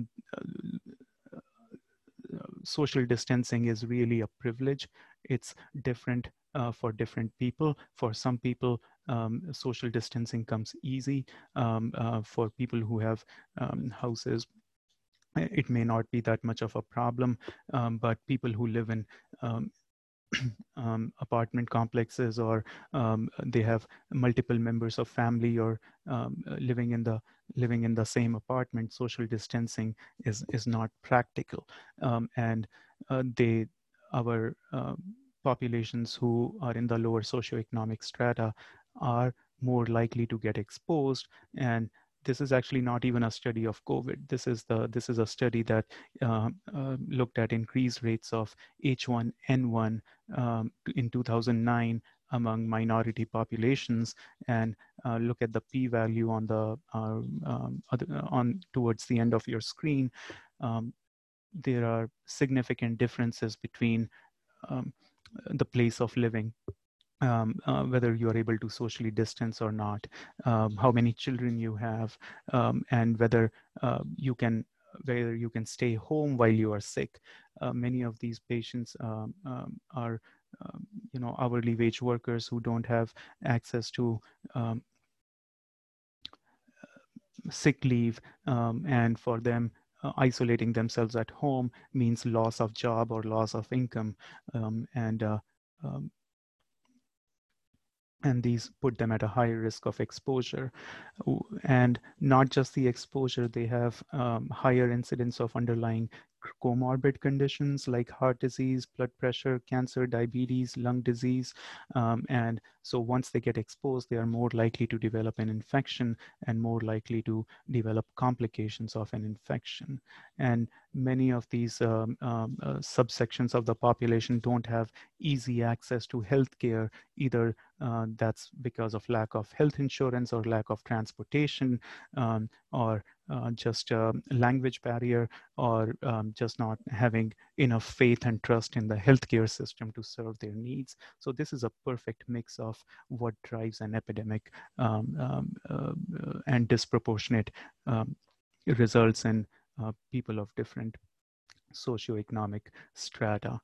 social distancing is really a privilege. It's different uh, for different people. For some people, um, social distancing comes easy. Um, uh, for people who have um, houses, it may not be that much of a problem, um, but people who live in um, um, apartment complexes, or um, they have multiple members of family, or um, living in the living in the same apartment, social distancing is is not practical, um, and uh, they our uh, populations who are in the lower socioeconomic strata are more likely to get exposed. And this is actually not even a study of COVID. This is the this is a study that uh, uh, looked at increased rates of H one N one um, in two thousand nine among minority populations, and uh, look at the p-value on the uh, um, other, on towards the end of your screen. Um, there are significant differences between um, the place of living. Um, uh, whether you are able to socially distance or not, um, how many children you have, um, and whether uh, you can whether you can stay home while you are sick. Uh, many of these patients um, um, are, um, you know, hourly wage workers who don't have access to um, sick leave, um, and for them, uh, isolating themselves at home means loss of job or loss of income, um, and uh, um, and these put them at a higher risk of exposure. And not just the exposure, they have um, higher incidence of underlying comorbid conditions like heart disease, blood pressure, cancer, diabetes, lung disease. Um, and so once they get exposed, they are more likely to develop an infection and more likely to develop complications of an infection. And many of these um, um, uh, subsections of the population don't have easy access to healthcare, either uh, that's because of lack of health insurance or lack of transportation, um, or uh, just a language barrier, or um, just not having enough faith and trust in the healthcare system to serve their needs. So this is a perfect mix of what drives an epidemic um, um, uh, and disproportionate um, results in uh, people of different socioeconomic strata.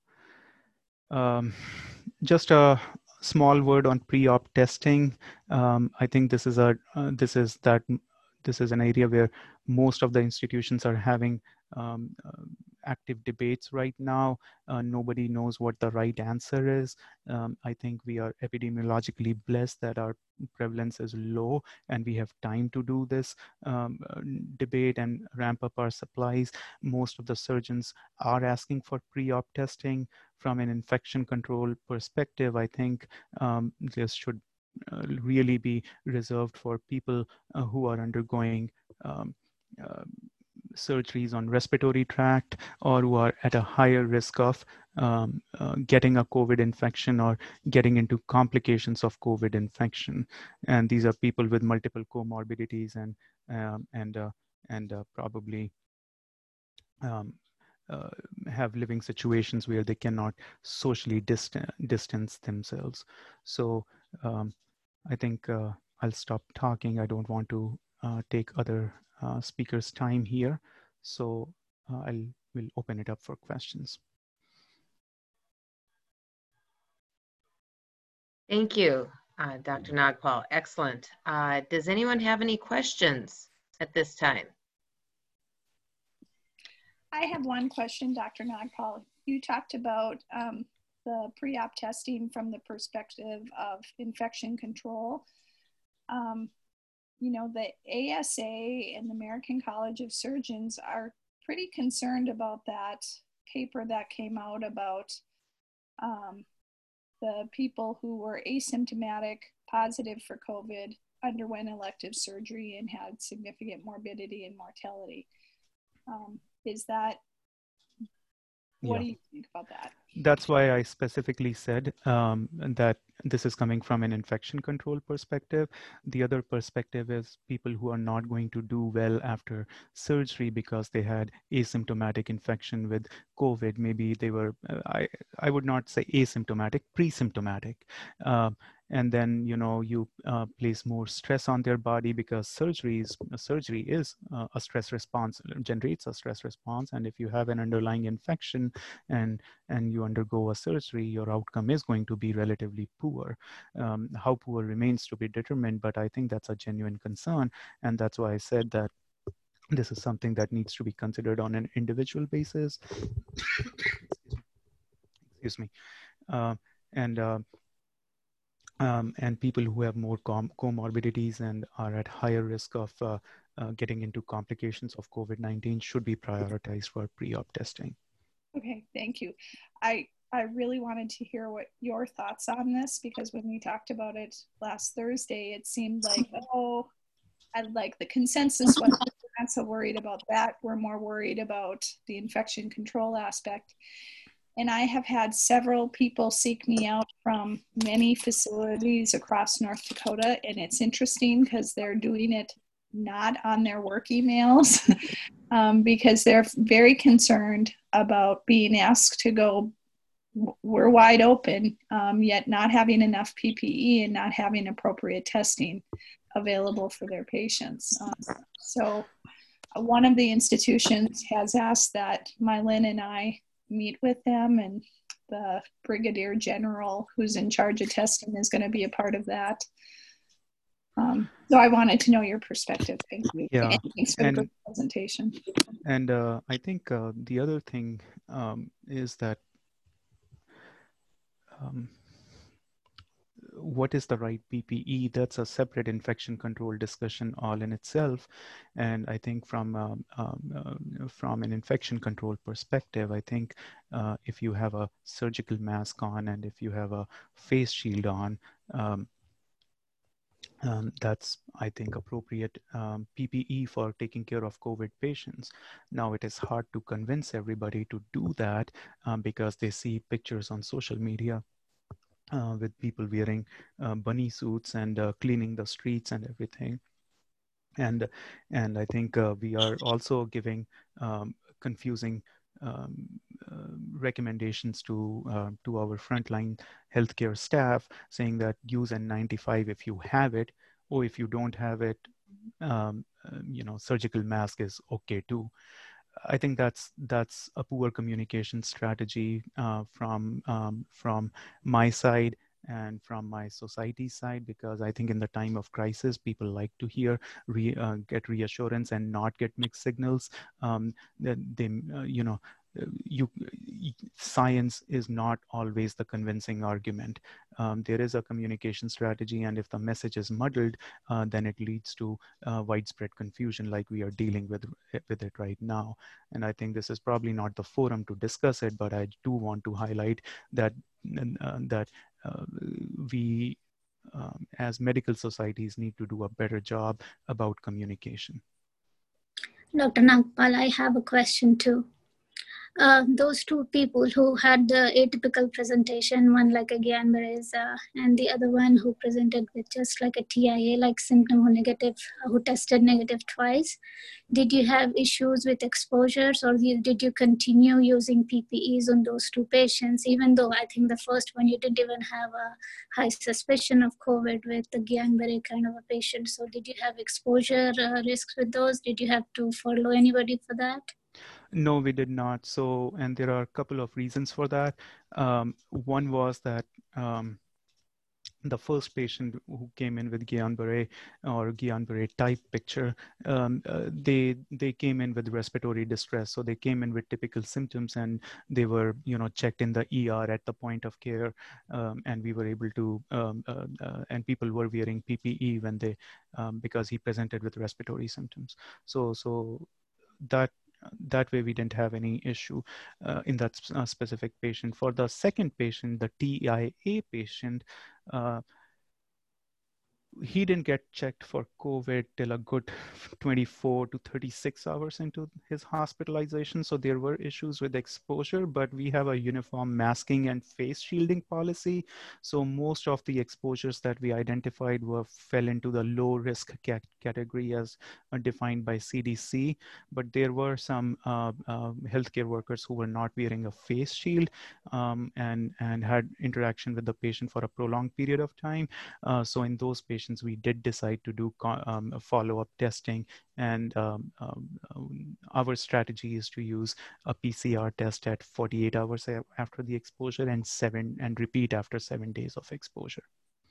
Um, just a small word on pre-op testing. Um, I think this is a uh, this is that this is an area where most of the institutions are having um, uh, active debates right now. Uh, nobody knows what the right answer is. Um, I think we are epidemiologically blessed that our prevalence is low and we have time to do this um, debate and ramp up our supplies. Most of the surgeons are asking for pre-op testing. From an infection control perspective, I think um, this should uh, really be reserved for people uh, who are undergoing um, uh, surgeries on respiratory tract, or who are at a higher risk of um, uh, getting a COVID infection or getting into complications of COVID infection. And these are people with multiple comorbidities and um, and uh, and uh, probably um, uh, have living situations where they cannot socially dist distance themselves. So um, I think uh, I'll stop talking. I don't want to uh, take other uh, speakers' time here. So uh, I'll will open it up for questions.
Thank you, uh, Doctor Nagpal. Excellent. Uh, does anyone have any questions at this time?
I have one question, Doctor Nagpal. You talked about um, the pre-op testing from the perspective of infection control. Um, you know, the A S A and the American College of Surgeons are pretty concerned about that paper that came out about um, the people who were asymptomatic, positive for COVID, underwent elective surgery and had significant morbidity and mortality. Um, is that, what
Yeah.
do you think about that?
That's why I specifically said um, that this is coming from an infection control perspective. The other perspective is people who are not going to do well after surgery because they had asymptomatic infection with COVID. Maybe they were, uh, I, I would not say asymptomatic, pre-symptomatic. Uh, and then, you know, you uh, place more stress on their body because surgery is, surgery is uh, a stress response, generates a stress response. And if you have an underlying infection and, and you undergo a surgery, your outcome is going to be relatively poor. Um, how poor remains to be determined, but I think that's a genuine concern. And that's why I said that this is something that needs to be considered on an individual basis. Excuse me. Uh, and uh, Um, and people who have more com comorbidities and are at higher risk of uh, uh, getting into complications of COVID nineteen should be prioritized for pre-op testing.
Okay, thank you. I, I really wanted to hear what your thoughts on this, because when we talked about it last Thursday, it seemed like, oh, I like the consensus was we're not so worried about that. We're more worried about the infection control aspect. And I have had several people seek me out from many facilities across North Dakota. And it's interesting because they're doing it not on their work emails um, because they're very concerned about being asked to go, we're wide open, um, yet not having enough P P E and not having appropriate testing available for their patients. Um, so uh, one of the institutions has asked that Mylin and I meet with them, and the Brigadier General who's in charge of testing is going to be a part of that. Um, so I wanted to know your perspective. Thank you.
Yeah.
And thanks for
and,
the presentation.
And uh, I think uh, the other thing um, is that um, what is the right P P E? That's a separate infection control discussion all in itself. And I think from um, um, uh, from an infection control perspective, I think uh, if you have a surgical mask on and if you have a face shield on, um, um, that's, I think, appropriate um, P P E for taking care of COVID patients. Now, it is hard to convince everybody to do that um, because they see pictures on social media Uh, with people wearing uh, bunny suits and uh, cleaning the streets and everything. And, and I think uh, we are also giving um, confusing um, uh, recommendations to, uh, to our frontline healthcare staff, saying that use N ninety-five if you have it, or if you don't have it, um, uh, you know, surgical mask is okay too. I think that's that's a poor communication strategy uh, from um, from my side and from my society side, because I think in the time of crisis, people like to hear re, uh, get reassurance and not get mixed signals. Um, that they, uh, you know, you science is not always the convincing argument. Um, there is a communication strategy, and if the message is muddled, uh, then it leads to uh, widespread confusion like we are dealing with, with it right now. And I think this is probably not the forum to discuss it, but I do want to highlight that, uh, that uh, we um, as medical societies need to do a better job about communication.
Doctor Nagpal, I have a question too. Uh, those two people who had the atypical presentation, one like a Guillain-Barré, uh, and the other one who presented with just like a T I A, like symptom who negative, who tested negative twice. Did you have issues with exposures, or did you continue using P P Es on those two patients, even though I think the first one you didn't even have a high suspicion of COVID with the Guillain-Barré kind of a patient? So did you have exposure uh, risks with those? Did you have to follow anybody for that?
No, we did not. So, and there are a couple of reasons for that. Um, one was that um, the first patient who came in with Guillain-Barré or Guillain-Barré type picture, um, uh, they they came in with respiratory distress. So they came in with typical symptoms, and they were, you know, checked in the E R at the point of care, um, and we were able to, um, uh, uh, and people were wearing P P E when they, um, because he presented with respiratory symptoms. So so that. That way we didn't have any issue uh, in that uh, specific patient. For the second patient, the T I A patient, uh, he didn't get checked for COVID till a good twenty-four to thirty-six hours into his hospitalization. So there were issues with exposure, but we have a uniform masking and face shielding policy. So most of the exposures that we identified were fell into the low risk cat category as uh, defined by C D C. But there were some uh, uh, healthcare workers who were not wearing a face shield um, and, and had interaction with the patient for a prolonged period of time. Uh, so in those patients, we did decide to do um, follow-up testing, and um, um, our strategy is to use a P C R test at forty-eight hours after the exposure and seven and repeat after seven days of exposure.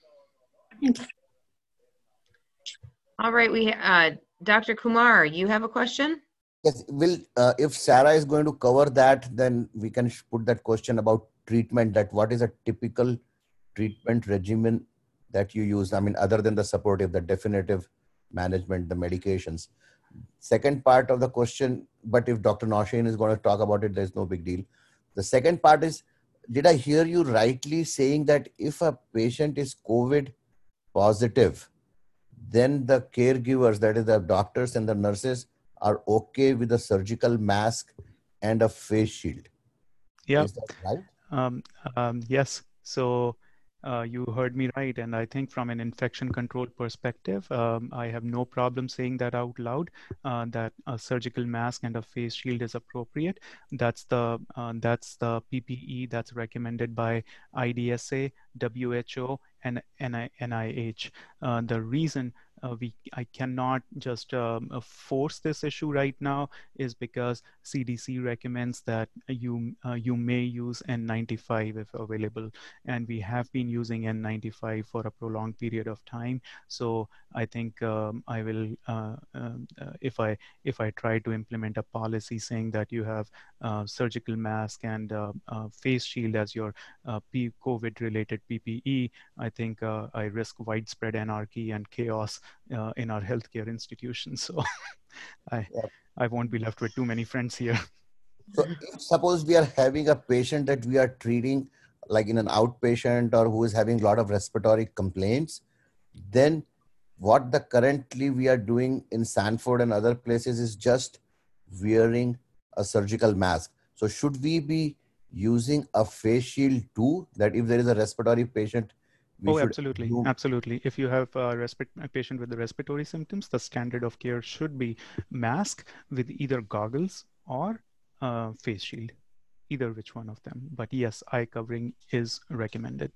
All right, we uh, Doctor Kumar, you have a question?
Yes, will uh, if Sarah is going to cover that, then we can put that question about treatment. That what is a typical treatment regimen that you use? I mean, other than the supportive, the definitive management, the medications. Second part of the question, but if Doctor Nausheen is going to talk about it, there's no big deal. The second part is, did I hear you rightly saying that if a patient is COVID positive, then the caregivers, that is the doctors and the nurses, are okay with a surgical mask and a face shield?
Yeah.
Is that right?
Um, um, yes. So Uh, you heard me right. And I think from an infection control perspective, um, I have no problem saying that out loud, uh, that a surgical mask and a face shield is appropriate. That's the, uh, that's the P P E that's recommended by I D S A, W H O, and N I H. Uh, the reason uh, we I cannot just um, force this issue right now is because C D C recommends that you uh, you may use N ninety-five if available, and we have been using N ninety-five for a prolonged period of time. So I think um, I will uh, uh, if I if I try to implement a policy saying that you have uh, surgical mask and uh, uh, face shield as your uh, COVID related P P E, I think uh, I risk widespread anarchy and chaos uh, in our healthcare institutions. So I,
Yep.
I won't be left with too many friends here.
So if suppose we are having a patient that we are treating like in an outpatient or who is having a lot of respiratory complaints, then what the currently we are doing in Sanford and other places is just wearing a surgical mask. So should we be using a face shield too, that if there is a respiratory patient, we
oh,
should
absolutely.
do...
Absolutely. If you have a, a patient with the respiratory symptoms, the standard of care should be mask with either goggles or uh, face shield, either which one of them. But yes, eye covering is recommended.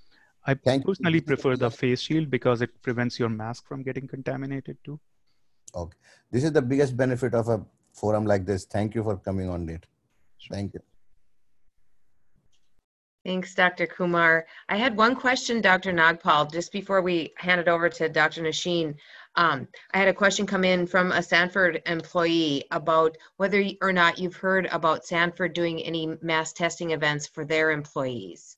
I
Thank
personally
you.
prefer the face shield because it prevents your mask from getting contaminated too.
Okay. This is the biggest benefit of a forum like this. Thank you for coming on it. Sure. Thank you.
Thanks, Doctor Kumar. I had one question, Doctor Nagpal, just before we hand it over to Doctor Nausheen. Um, I had a question come in from a Sanford employee about whether or not you've heard about Sanford doing any mass testing events for their employees.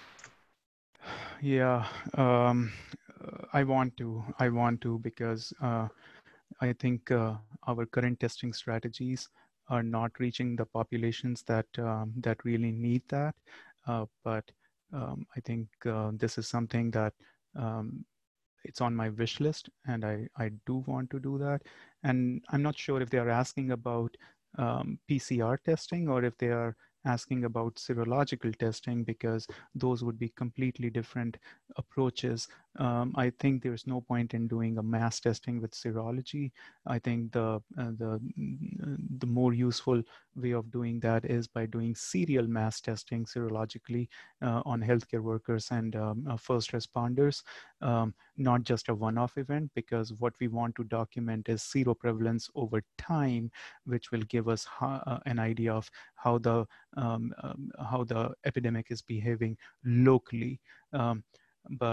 Yeah, um, I want to. I want to because uh, I think uh, our current testing strategies are not reaching the populations that um, that really need that. Uh, but um, I think uh, this is something that um, it's on my wish list, and I, I do want to do that. And I'm not sure if they are asking about um, P C R testing or if they are asking about serological testing, because those would be completely different approaches. Um, I think there's no point in doing a mass testing with serology. I think the, uh, the, the more useful way of doing that is by doing serial mass testing serologically uh, on healthcare workers and um, uh, first responders, um, not just a one-off event, because what we want to document is seroprevalence over time, which will give us uh, an idea of how the um, um, how the epidemic is behaving locally. Um, but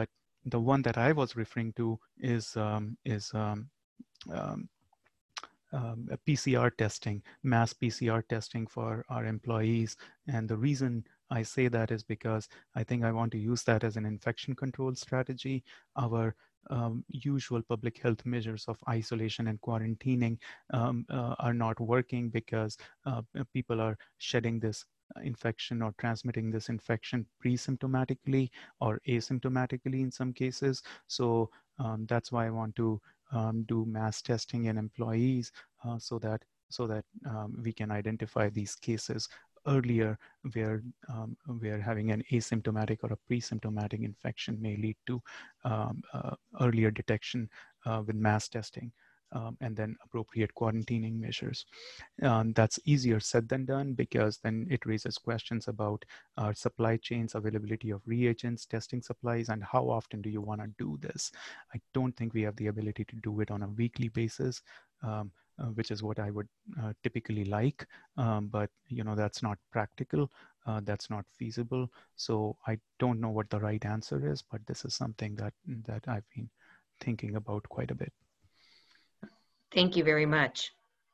the one that I was referring to is, um, is um, um, um, P C R testing, mass P C R testing for our employees. And the reason I say that is because I think I want to use that as an infection control strategy. Our um, usual public health measures of isolation and quarantining um, uh, are not working because uh, people are shedding this infection or transmitting this infection pre-symptomatically or asymptomatically in some cases. So um, that's why I want to um, do mass testing in employees uh, so that so that um, we can identify these cases earlier, where um, where having an asymptomatic or a pre-symptomatic infection may lead to um, uh, earlier detection uh, with mass testing. Um, and then appropriate quarantining measures. Um, that's easier said than done, because then it raises questions about our supply chains, availability of reagents, testing supplies, and how often do you want to do this? I don't think we have the ability to do it on a weekly basis, um, uh, which is what I would uh, typically like, um, but you know, that's not practical. Uh, that's not feasible. So I don't know what the right answer is, but this is something that, that I've been thinking about quite a bit.
Thank you very much.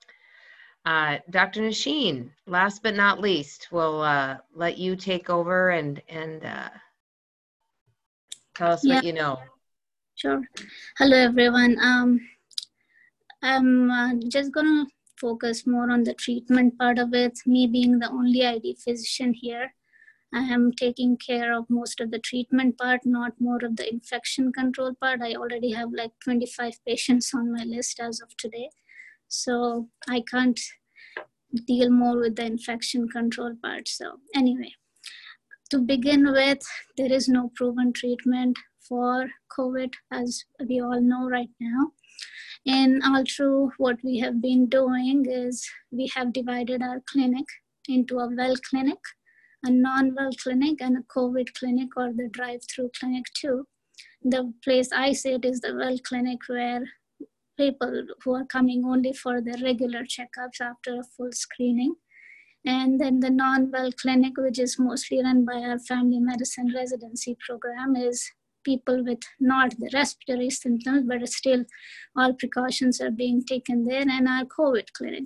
Uh, Doctor Nasheen, last but not least, we'll uh, let you take over and, and uh, tell us
Yeah.
what you know.
Sure. Hello, everyone. Um, I'm uh, just going to focus more on the treatment part of it. Me being the only I D physician here, I am taking care of most of the treatment part, not more of the infection control part. I already have like twenty-five patients on my list as of today. So I can't deal more with the infection control part. So anyway, to begin with, there is no proven treatment for COVID, as we all know right now. And all through what we have been doing is we have divided our clinic into a well clinic, a non-well clinic, and a COVID clinic, or the drive-through clinic too. The place I sit is the well clinic, where people who are coming only for their regular checkups after a full screening. And then the non-well clinic, which is mostly run by our family medicine residency program, is people with not the respiratory symptoms, but still all precautions are being taken there, and our COVID clinic.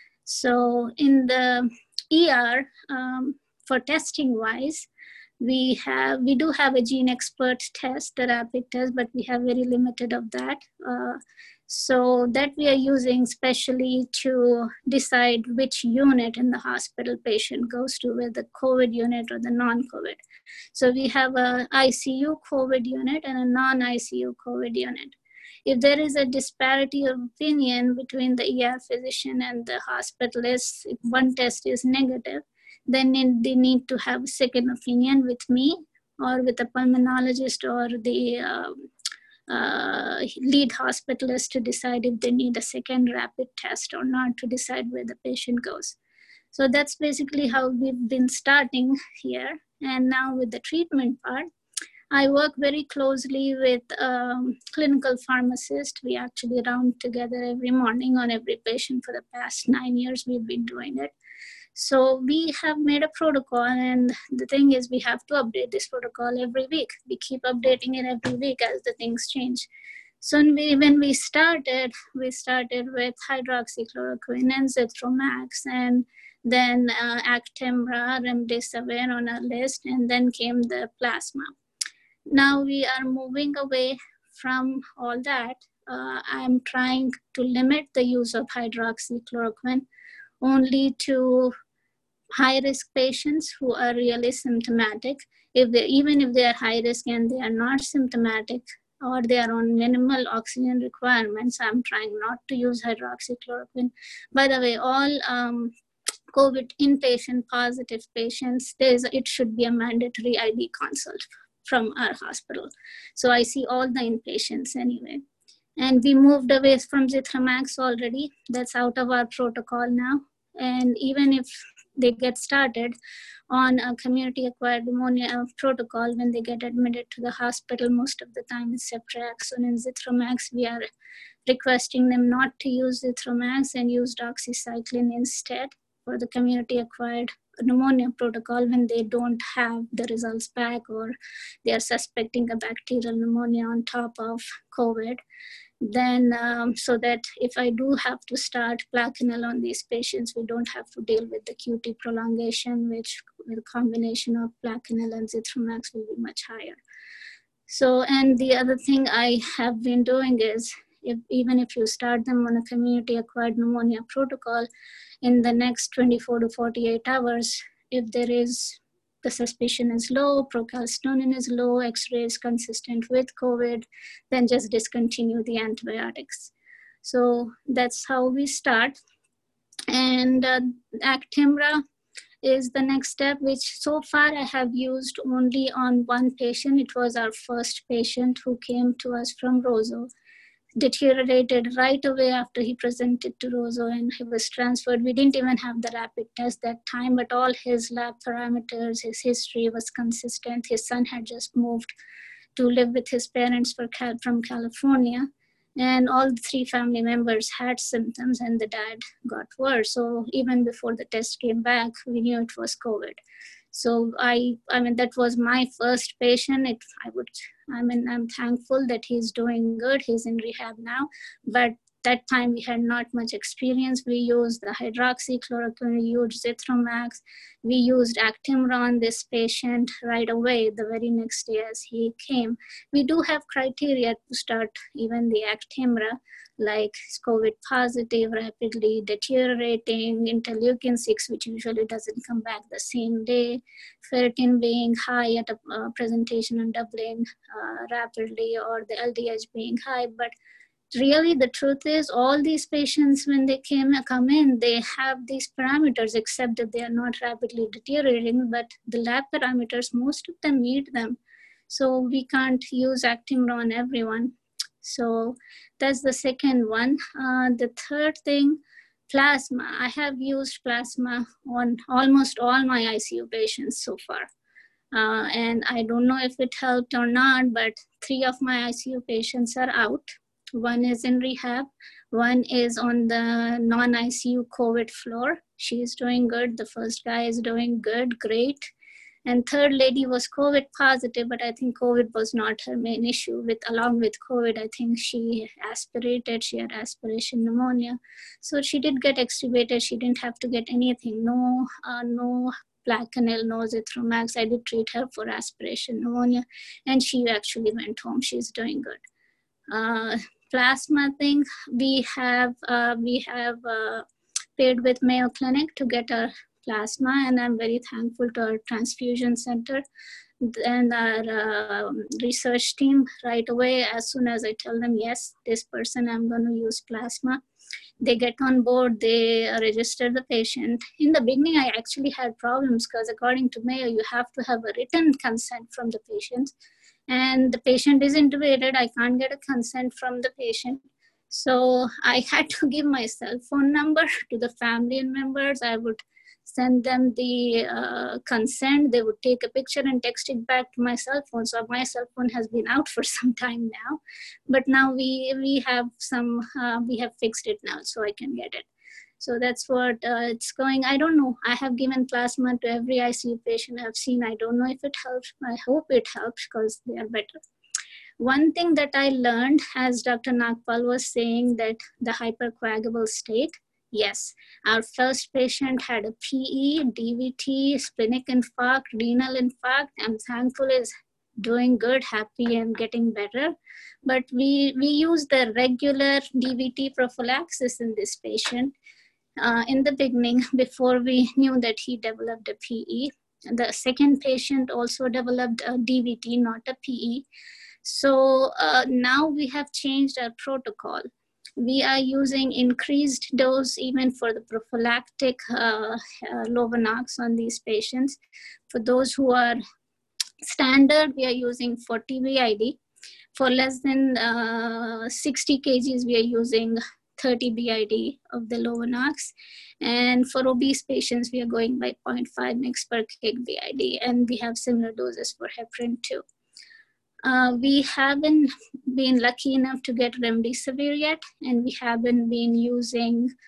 So in the E R, um, for testing wise, we have we do have a gene expert test, the rapid test, but we have very limited of that. Uh, so that we are using specially to decide which unit in the hospital patient goes to, whether the COVID unit or the non-COVID. So we have a I C U COVID unit and a non-I C U COVID unit. If there is a disparity of opinion between the E R physician and the hospitalist, if one test is negative, then they need to have a second opinion with me or with a pulmonologist or the uh, uh, lead hospitalist to decide if they need a second rapid test or not, to decide where the patient goes. So that's basically how we've been starting here. And now with the treatment part, I work very closely with um, clinical pharmacists. We actually round together every morning on every patient. For the past nine years, we've been doing it. So we have made a protocol, and the thing is we have to update this protocol every week. We keep updating it every week as the things change. So when we, when we started, we started with hydroxychloroquine and Zithromax, and then uh, Actemra, Remdesivir on our list, and then came the plasma. Now we are moving away from all that. Uh, I'm trying to limit the use of hydroxychloroquine only to high-risk patients who are really symptomatic. If they, even if they are high risk and they are not symptomatic, or they are on minimal oxygen requirements, I'm trying not to use hydroxychloroquine. By the way, all um, COVID inpatient positive patients, there's, it should be a mandatory I D consult from our hospital. So I see all the inpatients anyway. And we moved away from Zithromax already. That's out of our protocol now. And even if they get started on a community-acquired pneumonia protocol, when they get admitted to the hospital, most of the time it's ceftriaxone and Zithromax. We are requesting them not to use Zithromax and use doxycycline instead for the community-acquired pneumonia protocol when they don't have the results back or they are suspecting a bacterial pneumonia on top of COVID. Then um, so that if I do have to start Plaquenil on these patients, we don't have to deal with the Q T prolongation, which with a combination of Plaquenil and Zithromax will be much higher. So, and the other thing I have been doing is, if, even if you start them on a community-acquired pneumonia protocol, in the next twenty-four to forty-eight hours, if there is, the suspicion is low, procalcitonin is low, X-ray is consistent with COVID, then just discontinue the antibiotics. So that's how we start. And uh, Actemra is the next step, which so far I have used only on one patient. It was our first patient who came to us from Roseau. Deteriorated right away after he presented to Roseau and he was transferred. We didn't even have the rapid test that time, but all his lab parameters, his history was consistent. His son had just moved to live with his parents for Cal- from California. And all the three family members had symptoms and the dad got worse. So even before the test came back, we knew it was COVID. So I, I mean, that was my first patient. It, I would, I mean, I'm thankful that he's doing good. He's in rehab now, but that time we had not much experience. We used the hydroxychloroquine, we used Zithromax, we used Actemra on this patient right away, the very next day as he came. We do have criteria to start even the Actemra, like COVID positive, rapidly deteriorating, interleukin six, which usually doesn't come back the same day, ferritin being high at a uh, presentation and doubling uh, rapidly, or the L D H being high. But really, the truth is, all these patients, when they came, come in, they have these parameters, except that they are not rapidly deteriorating, but the lab parameters, most of them meet them. So we can't use Actemra on everyone. So that's the second one. Uh, the third thing, plasma. I have used plasma on almost all my I C U patients so far. Uh, and I don't know if it helped or not, but three of my I C U patients are out. One is in rehab. One is on the non-I C U COVID floor. She's doing good. The first guy is doing good, great. And third lady was COVID positive, but I think COVID was not her main issue. With along with COVID, I think she aspirated, she had aspiration pneumonia. So she did get extubated. She didn't have to get anything. No, uh, no Plaquenil, no Zithromax. I did treat her for aspiration pneumonia, and she actually went home. She's doing good. Uh, plasma thing, we have uh, we have uh, paid with Mayo Clinic to get our plasma, and I'm very thankful to our transfusion center and our uh, research team. Right away, as soon as I tell them, yes, this person, I'm going to use plasma, they get on board, they uh, register the patient. In the beginning, I actually had problems because according to Mayo, you have to have a written consent from the patient. And the patient is intubated, I can't get a consent from the patient. So I had to give my cell phone number to the family members. I would send them the uh, consent. They would take a picture and text it back to my cell phone. So my cell phone has been out for some time now, but now we, we have some, uh, we have fixed it now so I can get it. So that's what uh, it's going. I don't know. I have given plasma to every I C U patient I've seen. I don't know if it helps. I hope it helps because they are better. One thing that I learned, as Doctor Nagpal was saying, that the hypercoagulable state, yes, our first patient had a P E, D V T, splenic infarct, renal infarct. I'm thankful is doing good, happy, and getting better. But we, we use the regular D V T prophylaxis in this patient. Uh, in the beginning, before we knew that he developed a P E. The second patient also developed a D V T, not a P E. So uh, now we have changed our protocol. We are using increased dose even for the prophylactic uh, uh, Lovenox on these patients. For those who are standard, we are using forty B I D. For less than uh, sixty kilograms, we are using thirty B I D of the Lovenox. And for obese patients, we are going by zero point five milligrams per kilogram B I D, and we have similar doses for heparin too. Uh, we haven't been lucky enough to get remdesivir yet, and we haven't been using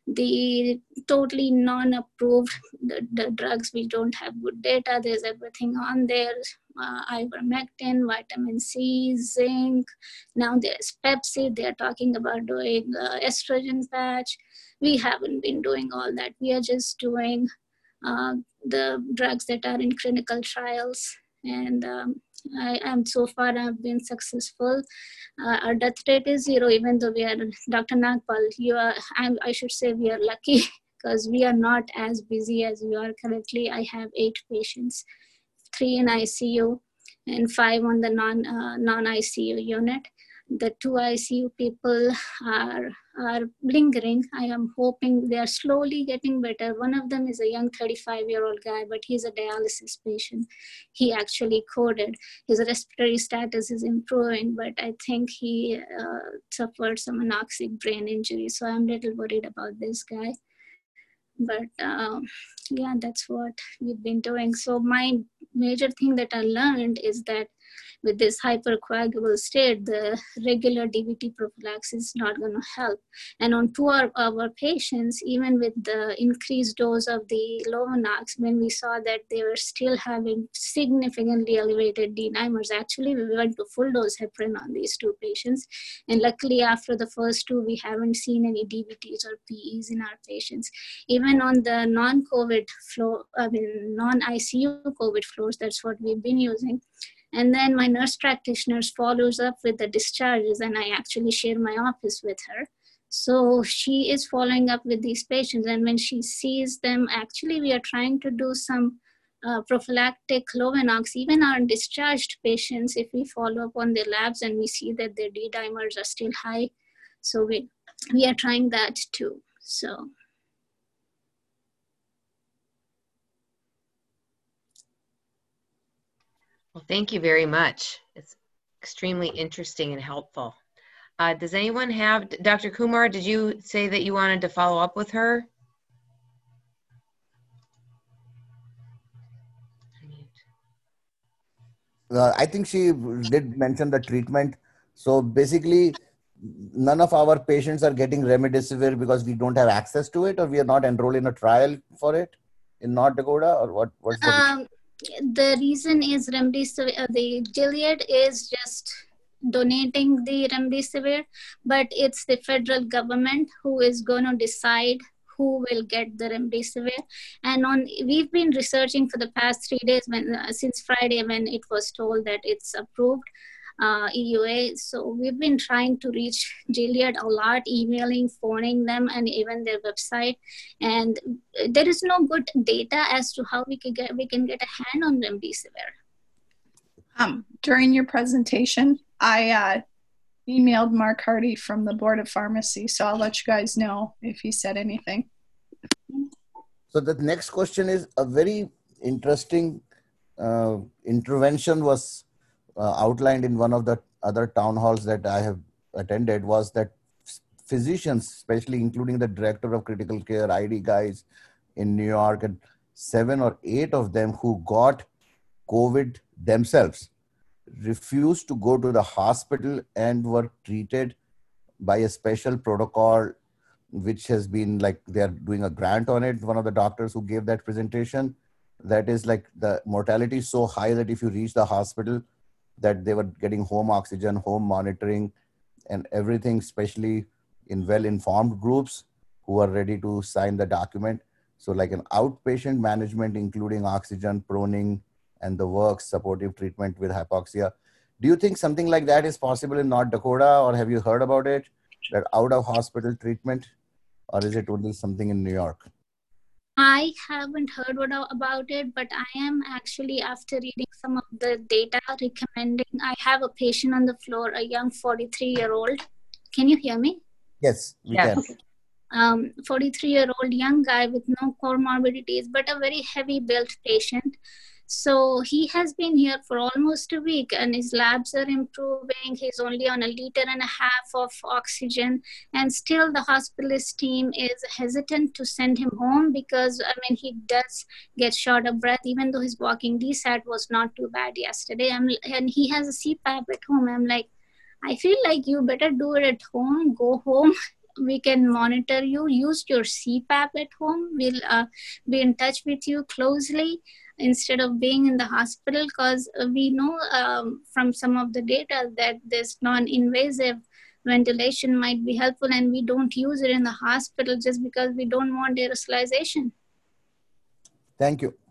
the totally non-approved the, the drugs, we don't have good data. There's everything on there, uh, ivermectin, vitamin C, zinc. Now there's Pepsi. They're talking about doing uh, estrogen patch. We haven't been doing all that. We are just doing uh, the drugs that are in clinical trials. And um, I am so far have been successful. Uh, our death rate is zero, even though we are, Doctor Nagpal, you are, I, I should say we are lucky because we are not as busy as you are currently. I have eight patients, three in I C U and five on the non, uh, non-I C U unit. The two I C U people are, are lingering. I am hoping they are slowly getting better. One of them is a young thirty-five-year-old guy, but he's a dialysis patient. He actually coded. His respiratory status is improving, but I think he uh, suffered some anoxic brain injury. So I'm a little worried about this guy. But uh, yeah, that's what we've been doing. So my major thing that I learned is that with this hypercoagulable state, the regular D V T prophylaxis is not going to help. And on two of our patients, even with the increased dose of the Lovenox, when we saw that they were still having significantly elevated D dimers, actually we went to full dose heparin on these two patients. And luckily after the first two, we haven't seen any D V Ts or P Es in our patients. Even on the non-COVID floor, I mean, non-I C U COVID floors, that's what we've been using. And then my nurse practitioner follows up with the discharges, and I actually share my office with her. So she is following up with these patients, and when she sees them, actually we are trying to do some uh, prophylactic Lovenox. Even our discharged patients, if we follow up on their labs and we see that their D dimers are still high, so we, we are trying that too. So.
Well, thank you very much. It's extremely interesting and helpful. Uh, does anyone have, Doctor Kumar, did you say that you wanted to follow up with her?
Uh, I think she did mention the treatment. So basically, none of our patients are getting remdesivir because we don't have access to it, or we are not enrolled in a trial for it in North Dakota, or what? What's the
Um, the reason is remdesivir, uh, the Gilead is just donating the remdesivir, but it's the federal government who is going to decide who will get the remdesivir. And on, we've been researching for the past three days when, uh, since Friday when it was told that it's approved. Uh, E U A. So we've been trying to reach Gilead a lot, emailing, phoning them, and even their website. And there is no good data as to how we can get we can get a hand on remdesivir.
Um, during your presentation, I uh, emailed Mark Hardy from the Board of Pharmacy, so I'll let you guys know if he said anything.
So the next question is a very interesting uh, intervention was Uh, outlined in one of the other town halls that I have attended, was that physicians, especially including the director of critical care, I D guys in New York, and seven or eight of them who got COVID themselves, refused to go to the hospital and were treated by a special protocol, which has been like, they're doing a grant on it. One of the doctors who gave that presentation, that is like the mortality is so high that if you reach the hospital, that they were getting home oxygen, home monitoring, and everything, especially in well-informed groups who are ready to sign the document. So like an outpatient management, including oxygen, proning, and the works, supportive treatment with hypoxia. Do you think something like that is possible in North Dakota, or have you heard about it, that out-of-hospital treatment, or is it only something in New York?
I haven't heard about it, but I am actually, after reading some of the data, recommending. I have a patient on the floor, a young forty-three-year-old. Can you hear me?
Yes, we
yes.
can.
Okay. Um, forty-three-year-old young guy with no comorbidities, but a very heavy-built patient. So he has been here for almost a week, and his labs are improving. He's only on a liter and a half of oxygen, and still the hospitalist team is hesitant to send him home because, I mean, he does get short of breath, even though his walking D SAT was not too bad yesterday. I'm, and he has a C PAP at home. I'm like, I feel like you better do it at home, go home, we can monitor you. Use your C PAP at home. We'll uh, be in touch with you closely instead of being in the hospital, because we know um, from some of the data that this non-invasive ventilation might be helpful, and we don't use it in the hospital just because we don't want aerosolization.
Thank you.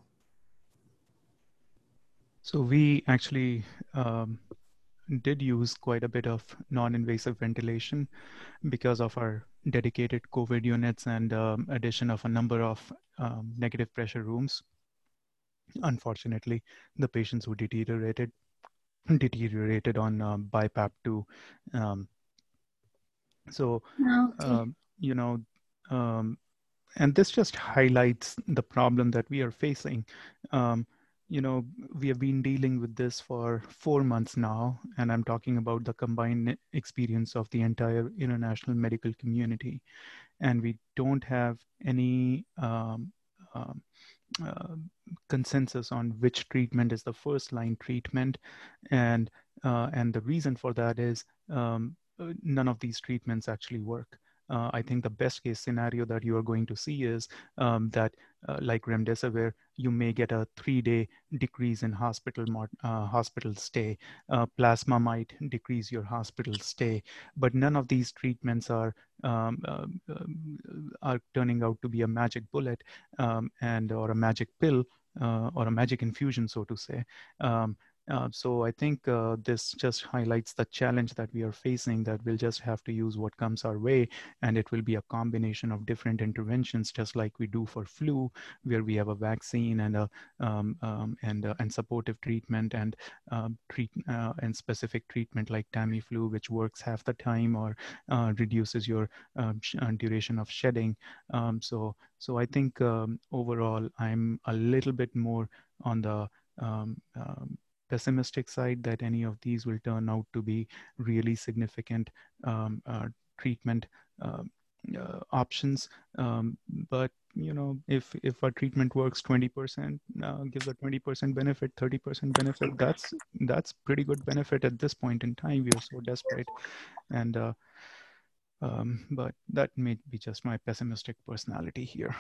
So we actually um, did use quite a bit of non-invasive ventilation because of our dedicated COVID units and um, addition of a number of um, negative pressure rooms. Unfortunately, the patients who deteriorated deteriorated on uh, B I PAP two. Um, so,
Okay.
um, you know, um, and this just highlights the problem that we are facing. Um, you know, we have been dealing with this for four months now, and I'm talking about the combined experience of the entire international medical community. And we don't have any um, um, uh, consensus on which treatment is the first line treatment. And, uh, and the reason for that is um, none of these treatments actually work. Uh, I think the best case scenario that you are going to see is um, that uh, like remdesivir, you may get a three day decrease in hospital, uh, hospital stay. Uh, plasma might decrease your hospital stay, but none of these treatments are um, uh, are turning out to be a magic bullet um, and or a magic pill uh, or a magic infusion, so to say. Um, Uh, so I think uh, this just highlights the challenge that we are facing, that we'll just have to use what comes our way, and it will be a combination of different interventions, just like we do for flu, where we have a vaccine and a um, um, and uh, and supportive treatment and uh, treat uh, and specific treatment like Tamiflu, which works half the time or uh, reduces your uh, duration of shedding. Um, so so I think um, overall I'm a little bit more on the um, um, pessimistic side that any of these will turn out to be really significant um, uh, treatment uh, uh, options. Um, but you know, if if our treatment works twenty percent, uh, gives a twenty percent benefit, thirty percent benefit, that's that's pretty good benefit at this point in time. We are so desperate, and uh, um, but that may be just my pessimistic personality here.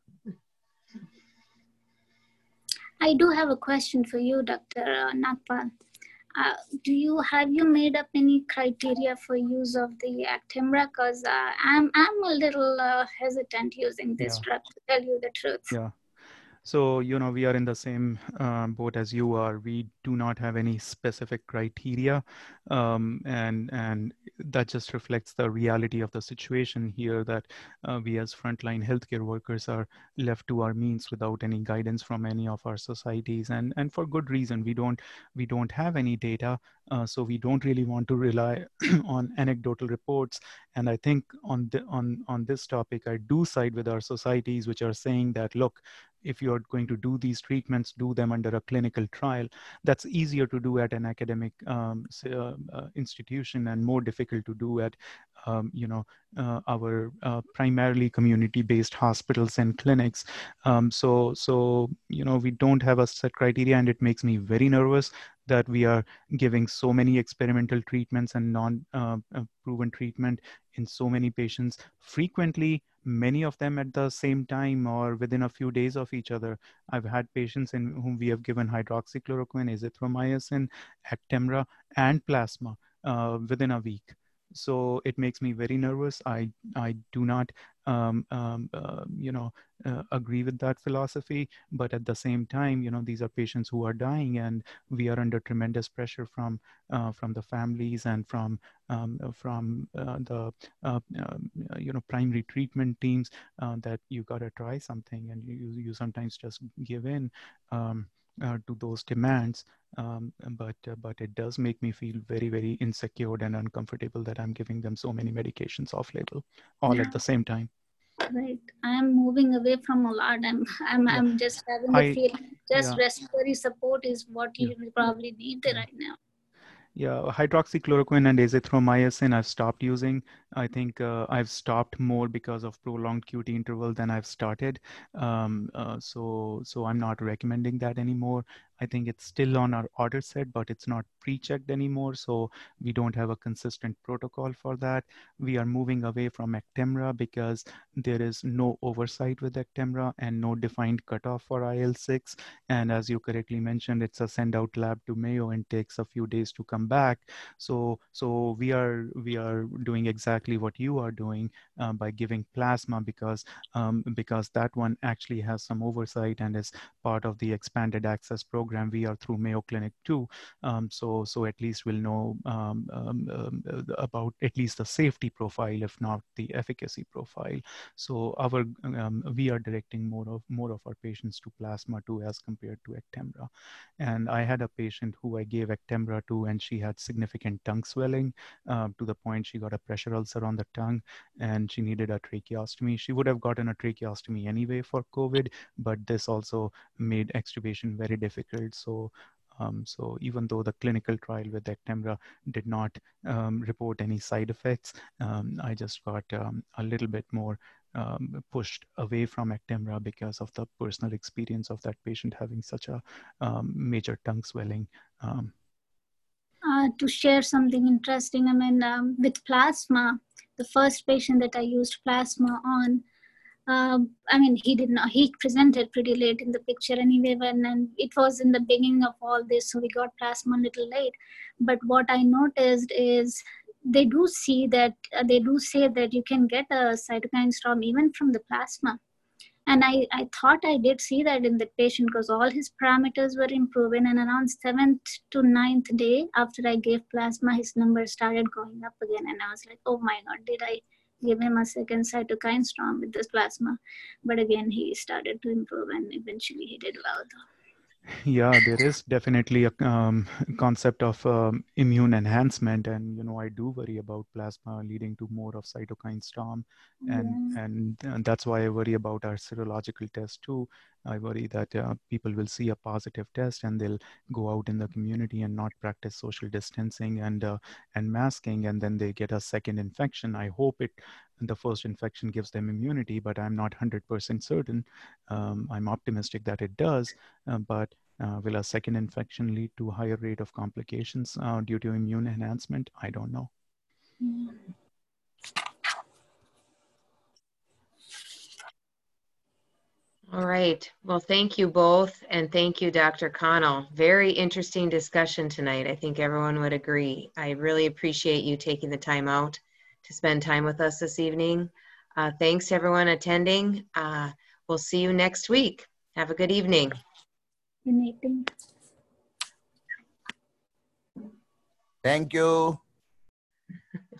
I do have a question for you, Doctor Nagpal. Uh, do you have you made up any criteria for use of the Actemra? Because uh, I'm I'm a little uh, hesitant using this
Yeah.
drug, to tell you the truth.
Yeah. So, you know, we are in the same uh, boat as you are. We do not have any specific criteria. Um, and, and that just reflects the reality of the situation here, that uh, we as frontline healthcare workers are left to our means without any guidance from any of our societies. And, and for good reason, we don't, we don't have any data. Uh, so we don't really want to rely on anecdotal reports. And I think on, the, on, on this topic, I do side with our societies, which are saying that, look, if you're going to do these treatments, do them under a clinical trial. That's easier to do at an academic um, uh, uh, institution and more difficult to do at, um, you know, uh, our uh, primarily community-based hospitals and clinics. Um, so, so, you know, we don't have a set criteria, and it makes me very nervous that we are giving so many experimental treatments and non-proven uh, treatment in so many patients frequently, many of them at the same time or within a few days of each other. I've had patients in whom we have given hydroxychloroquine, azithromycin, Actemra, and plasma uh, within a week. So it makes me very nervous. I, I do not, um, um, uh, you know, uh, agree with that philosophy. But at the same time, you know, these are patients who are dying, and we are under tremendous pressure from uh, from the families and from um, from uh, the uh, uh, you know primary treatment teams uh, that you gotta try something, and you you sometimes just give in um, uh, to those demands. Um, but uh, but it does make me feel very, very insecure and uncomfortable that I'm giving them so many medications off label, all yeah. at the same time.
Right. I'm moving away from a lot. I'm I'm yeah. I'm just having the
I,
feeling just
yeah.
respiratory support is what you yeah. probably need yeah. right now.
Yeah, hydroxychloroquine and azithromycin I've stopped using. I think uh, I've stopped more because of prolonged Q T interval than I've started. Um, uh, so, so I'm not recommending that anymore. I think it's still on our order set, but it's not pre-checked anymore. So we don't have a consistent protocol for that. We are moving away from Actemra because there is no oversight with Actemra and no defined cutoff for I L six. And as you correctly mentioned, it's a send out lab to Mayo and takes a few days to come back. So, so we are we are doing exactly what you are doing uh, by giving plasma because um, because that one actually has some oversight and is part of the expanded access program. We are through Mayo Clinic too, um, so so at least we'll know um, um, um, about at least the safety profile, if not the efficacy profile. So our um, we are directing more of more of our patients to plasma too as compared to Actemra. And I had a patient who I gave Actemra to, and she had significant tongue swelling uh, to the point she got a pressure ulcer on the tongue, and she needed a tracheostomy. She would have gotten a tracheostomy anyway for COVID, but this also made extubation very difficult. So, um, so even though the clinical trial with Actemra did not um, report any side effects, um, I just got um, a little bit more um, pushed away from Actemra because of the personal experience of that patient having such a um, major tongue swelling. Um,
Uh, to share something interesting, I mean, um, with plasma, the first patient that I used plasma on, um, I mean, he did not, he presented pretty late in the picture anyway, when, and it was in the beginning of all this, so we got plasma a little late. But what I noticed is they do see that, uh, they do say that you can get a cytokine storm even from the plasma. And I, I thought I did see that in the patient because all his parameters were improving, and around seventh to ninth day after I gave plasma, his numbers started going up again. And I was like, oh my God, did I give him a second cytokine storm with this plasma? But again, he started to improve and eventually he did well though.
Yeah, there is definitely a um, concept of um, immune enhancement, and you know I do worry about plasma leading to more of cytokine storm, and
Yeah.
and, and that's why I worry about our serological test too. I worry that uh, people will see a positive test and they'll go out in the community and not practice social distancing and uh, and masking, and then they get a second infection. I hope it the first infection gives them immunity, but I'm not one hundred percent certain. Um, I'm optimistic that it does, uh, but uh, will a second infection lead to a higher rate of complications uh, due to immune enhancement? I don't know.
Yeah.
All right. Well, thank you both. And thank you, Doctor Connell. Very interesting discussion tonight. I think everyone would agree. I really appreciate you taking the time out to spend time with us this evening. Uh, thanks to everyone attending. Uh, we'll see you next week. Have a good evening.
Good evening.
Thank you.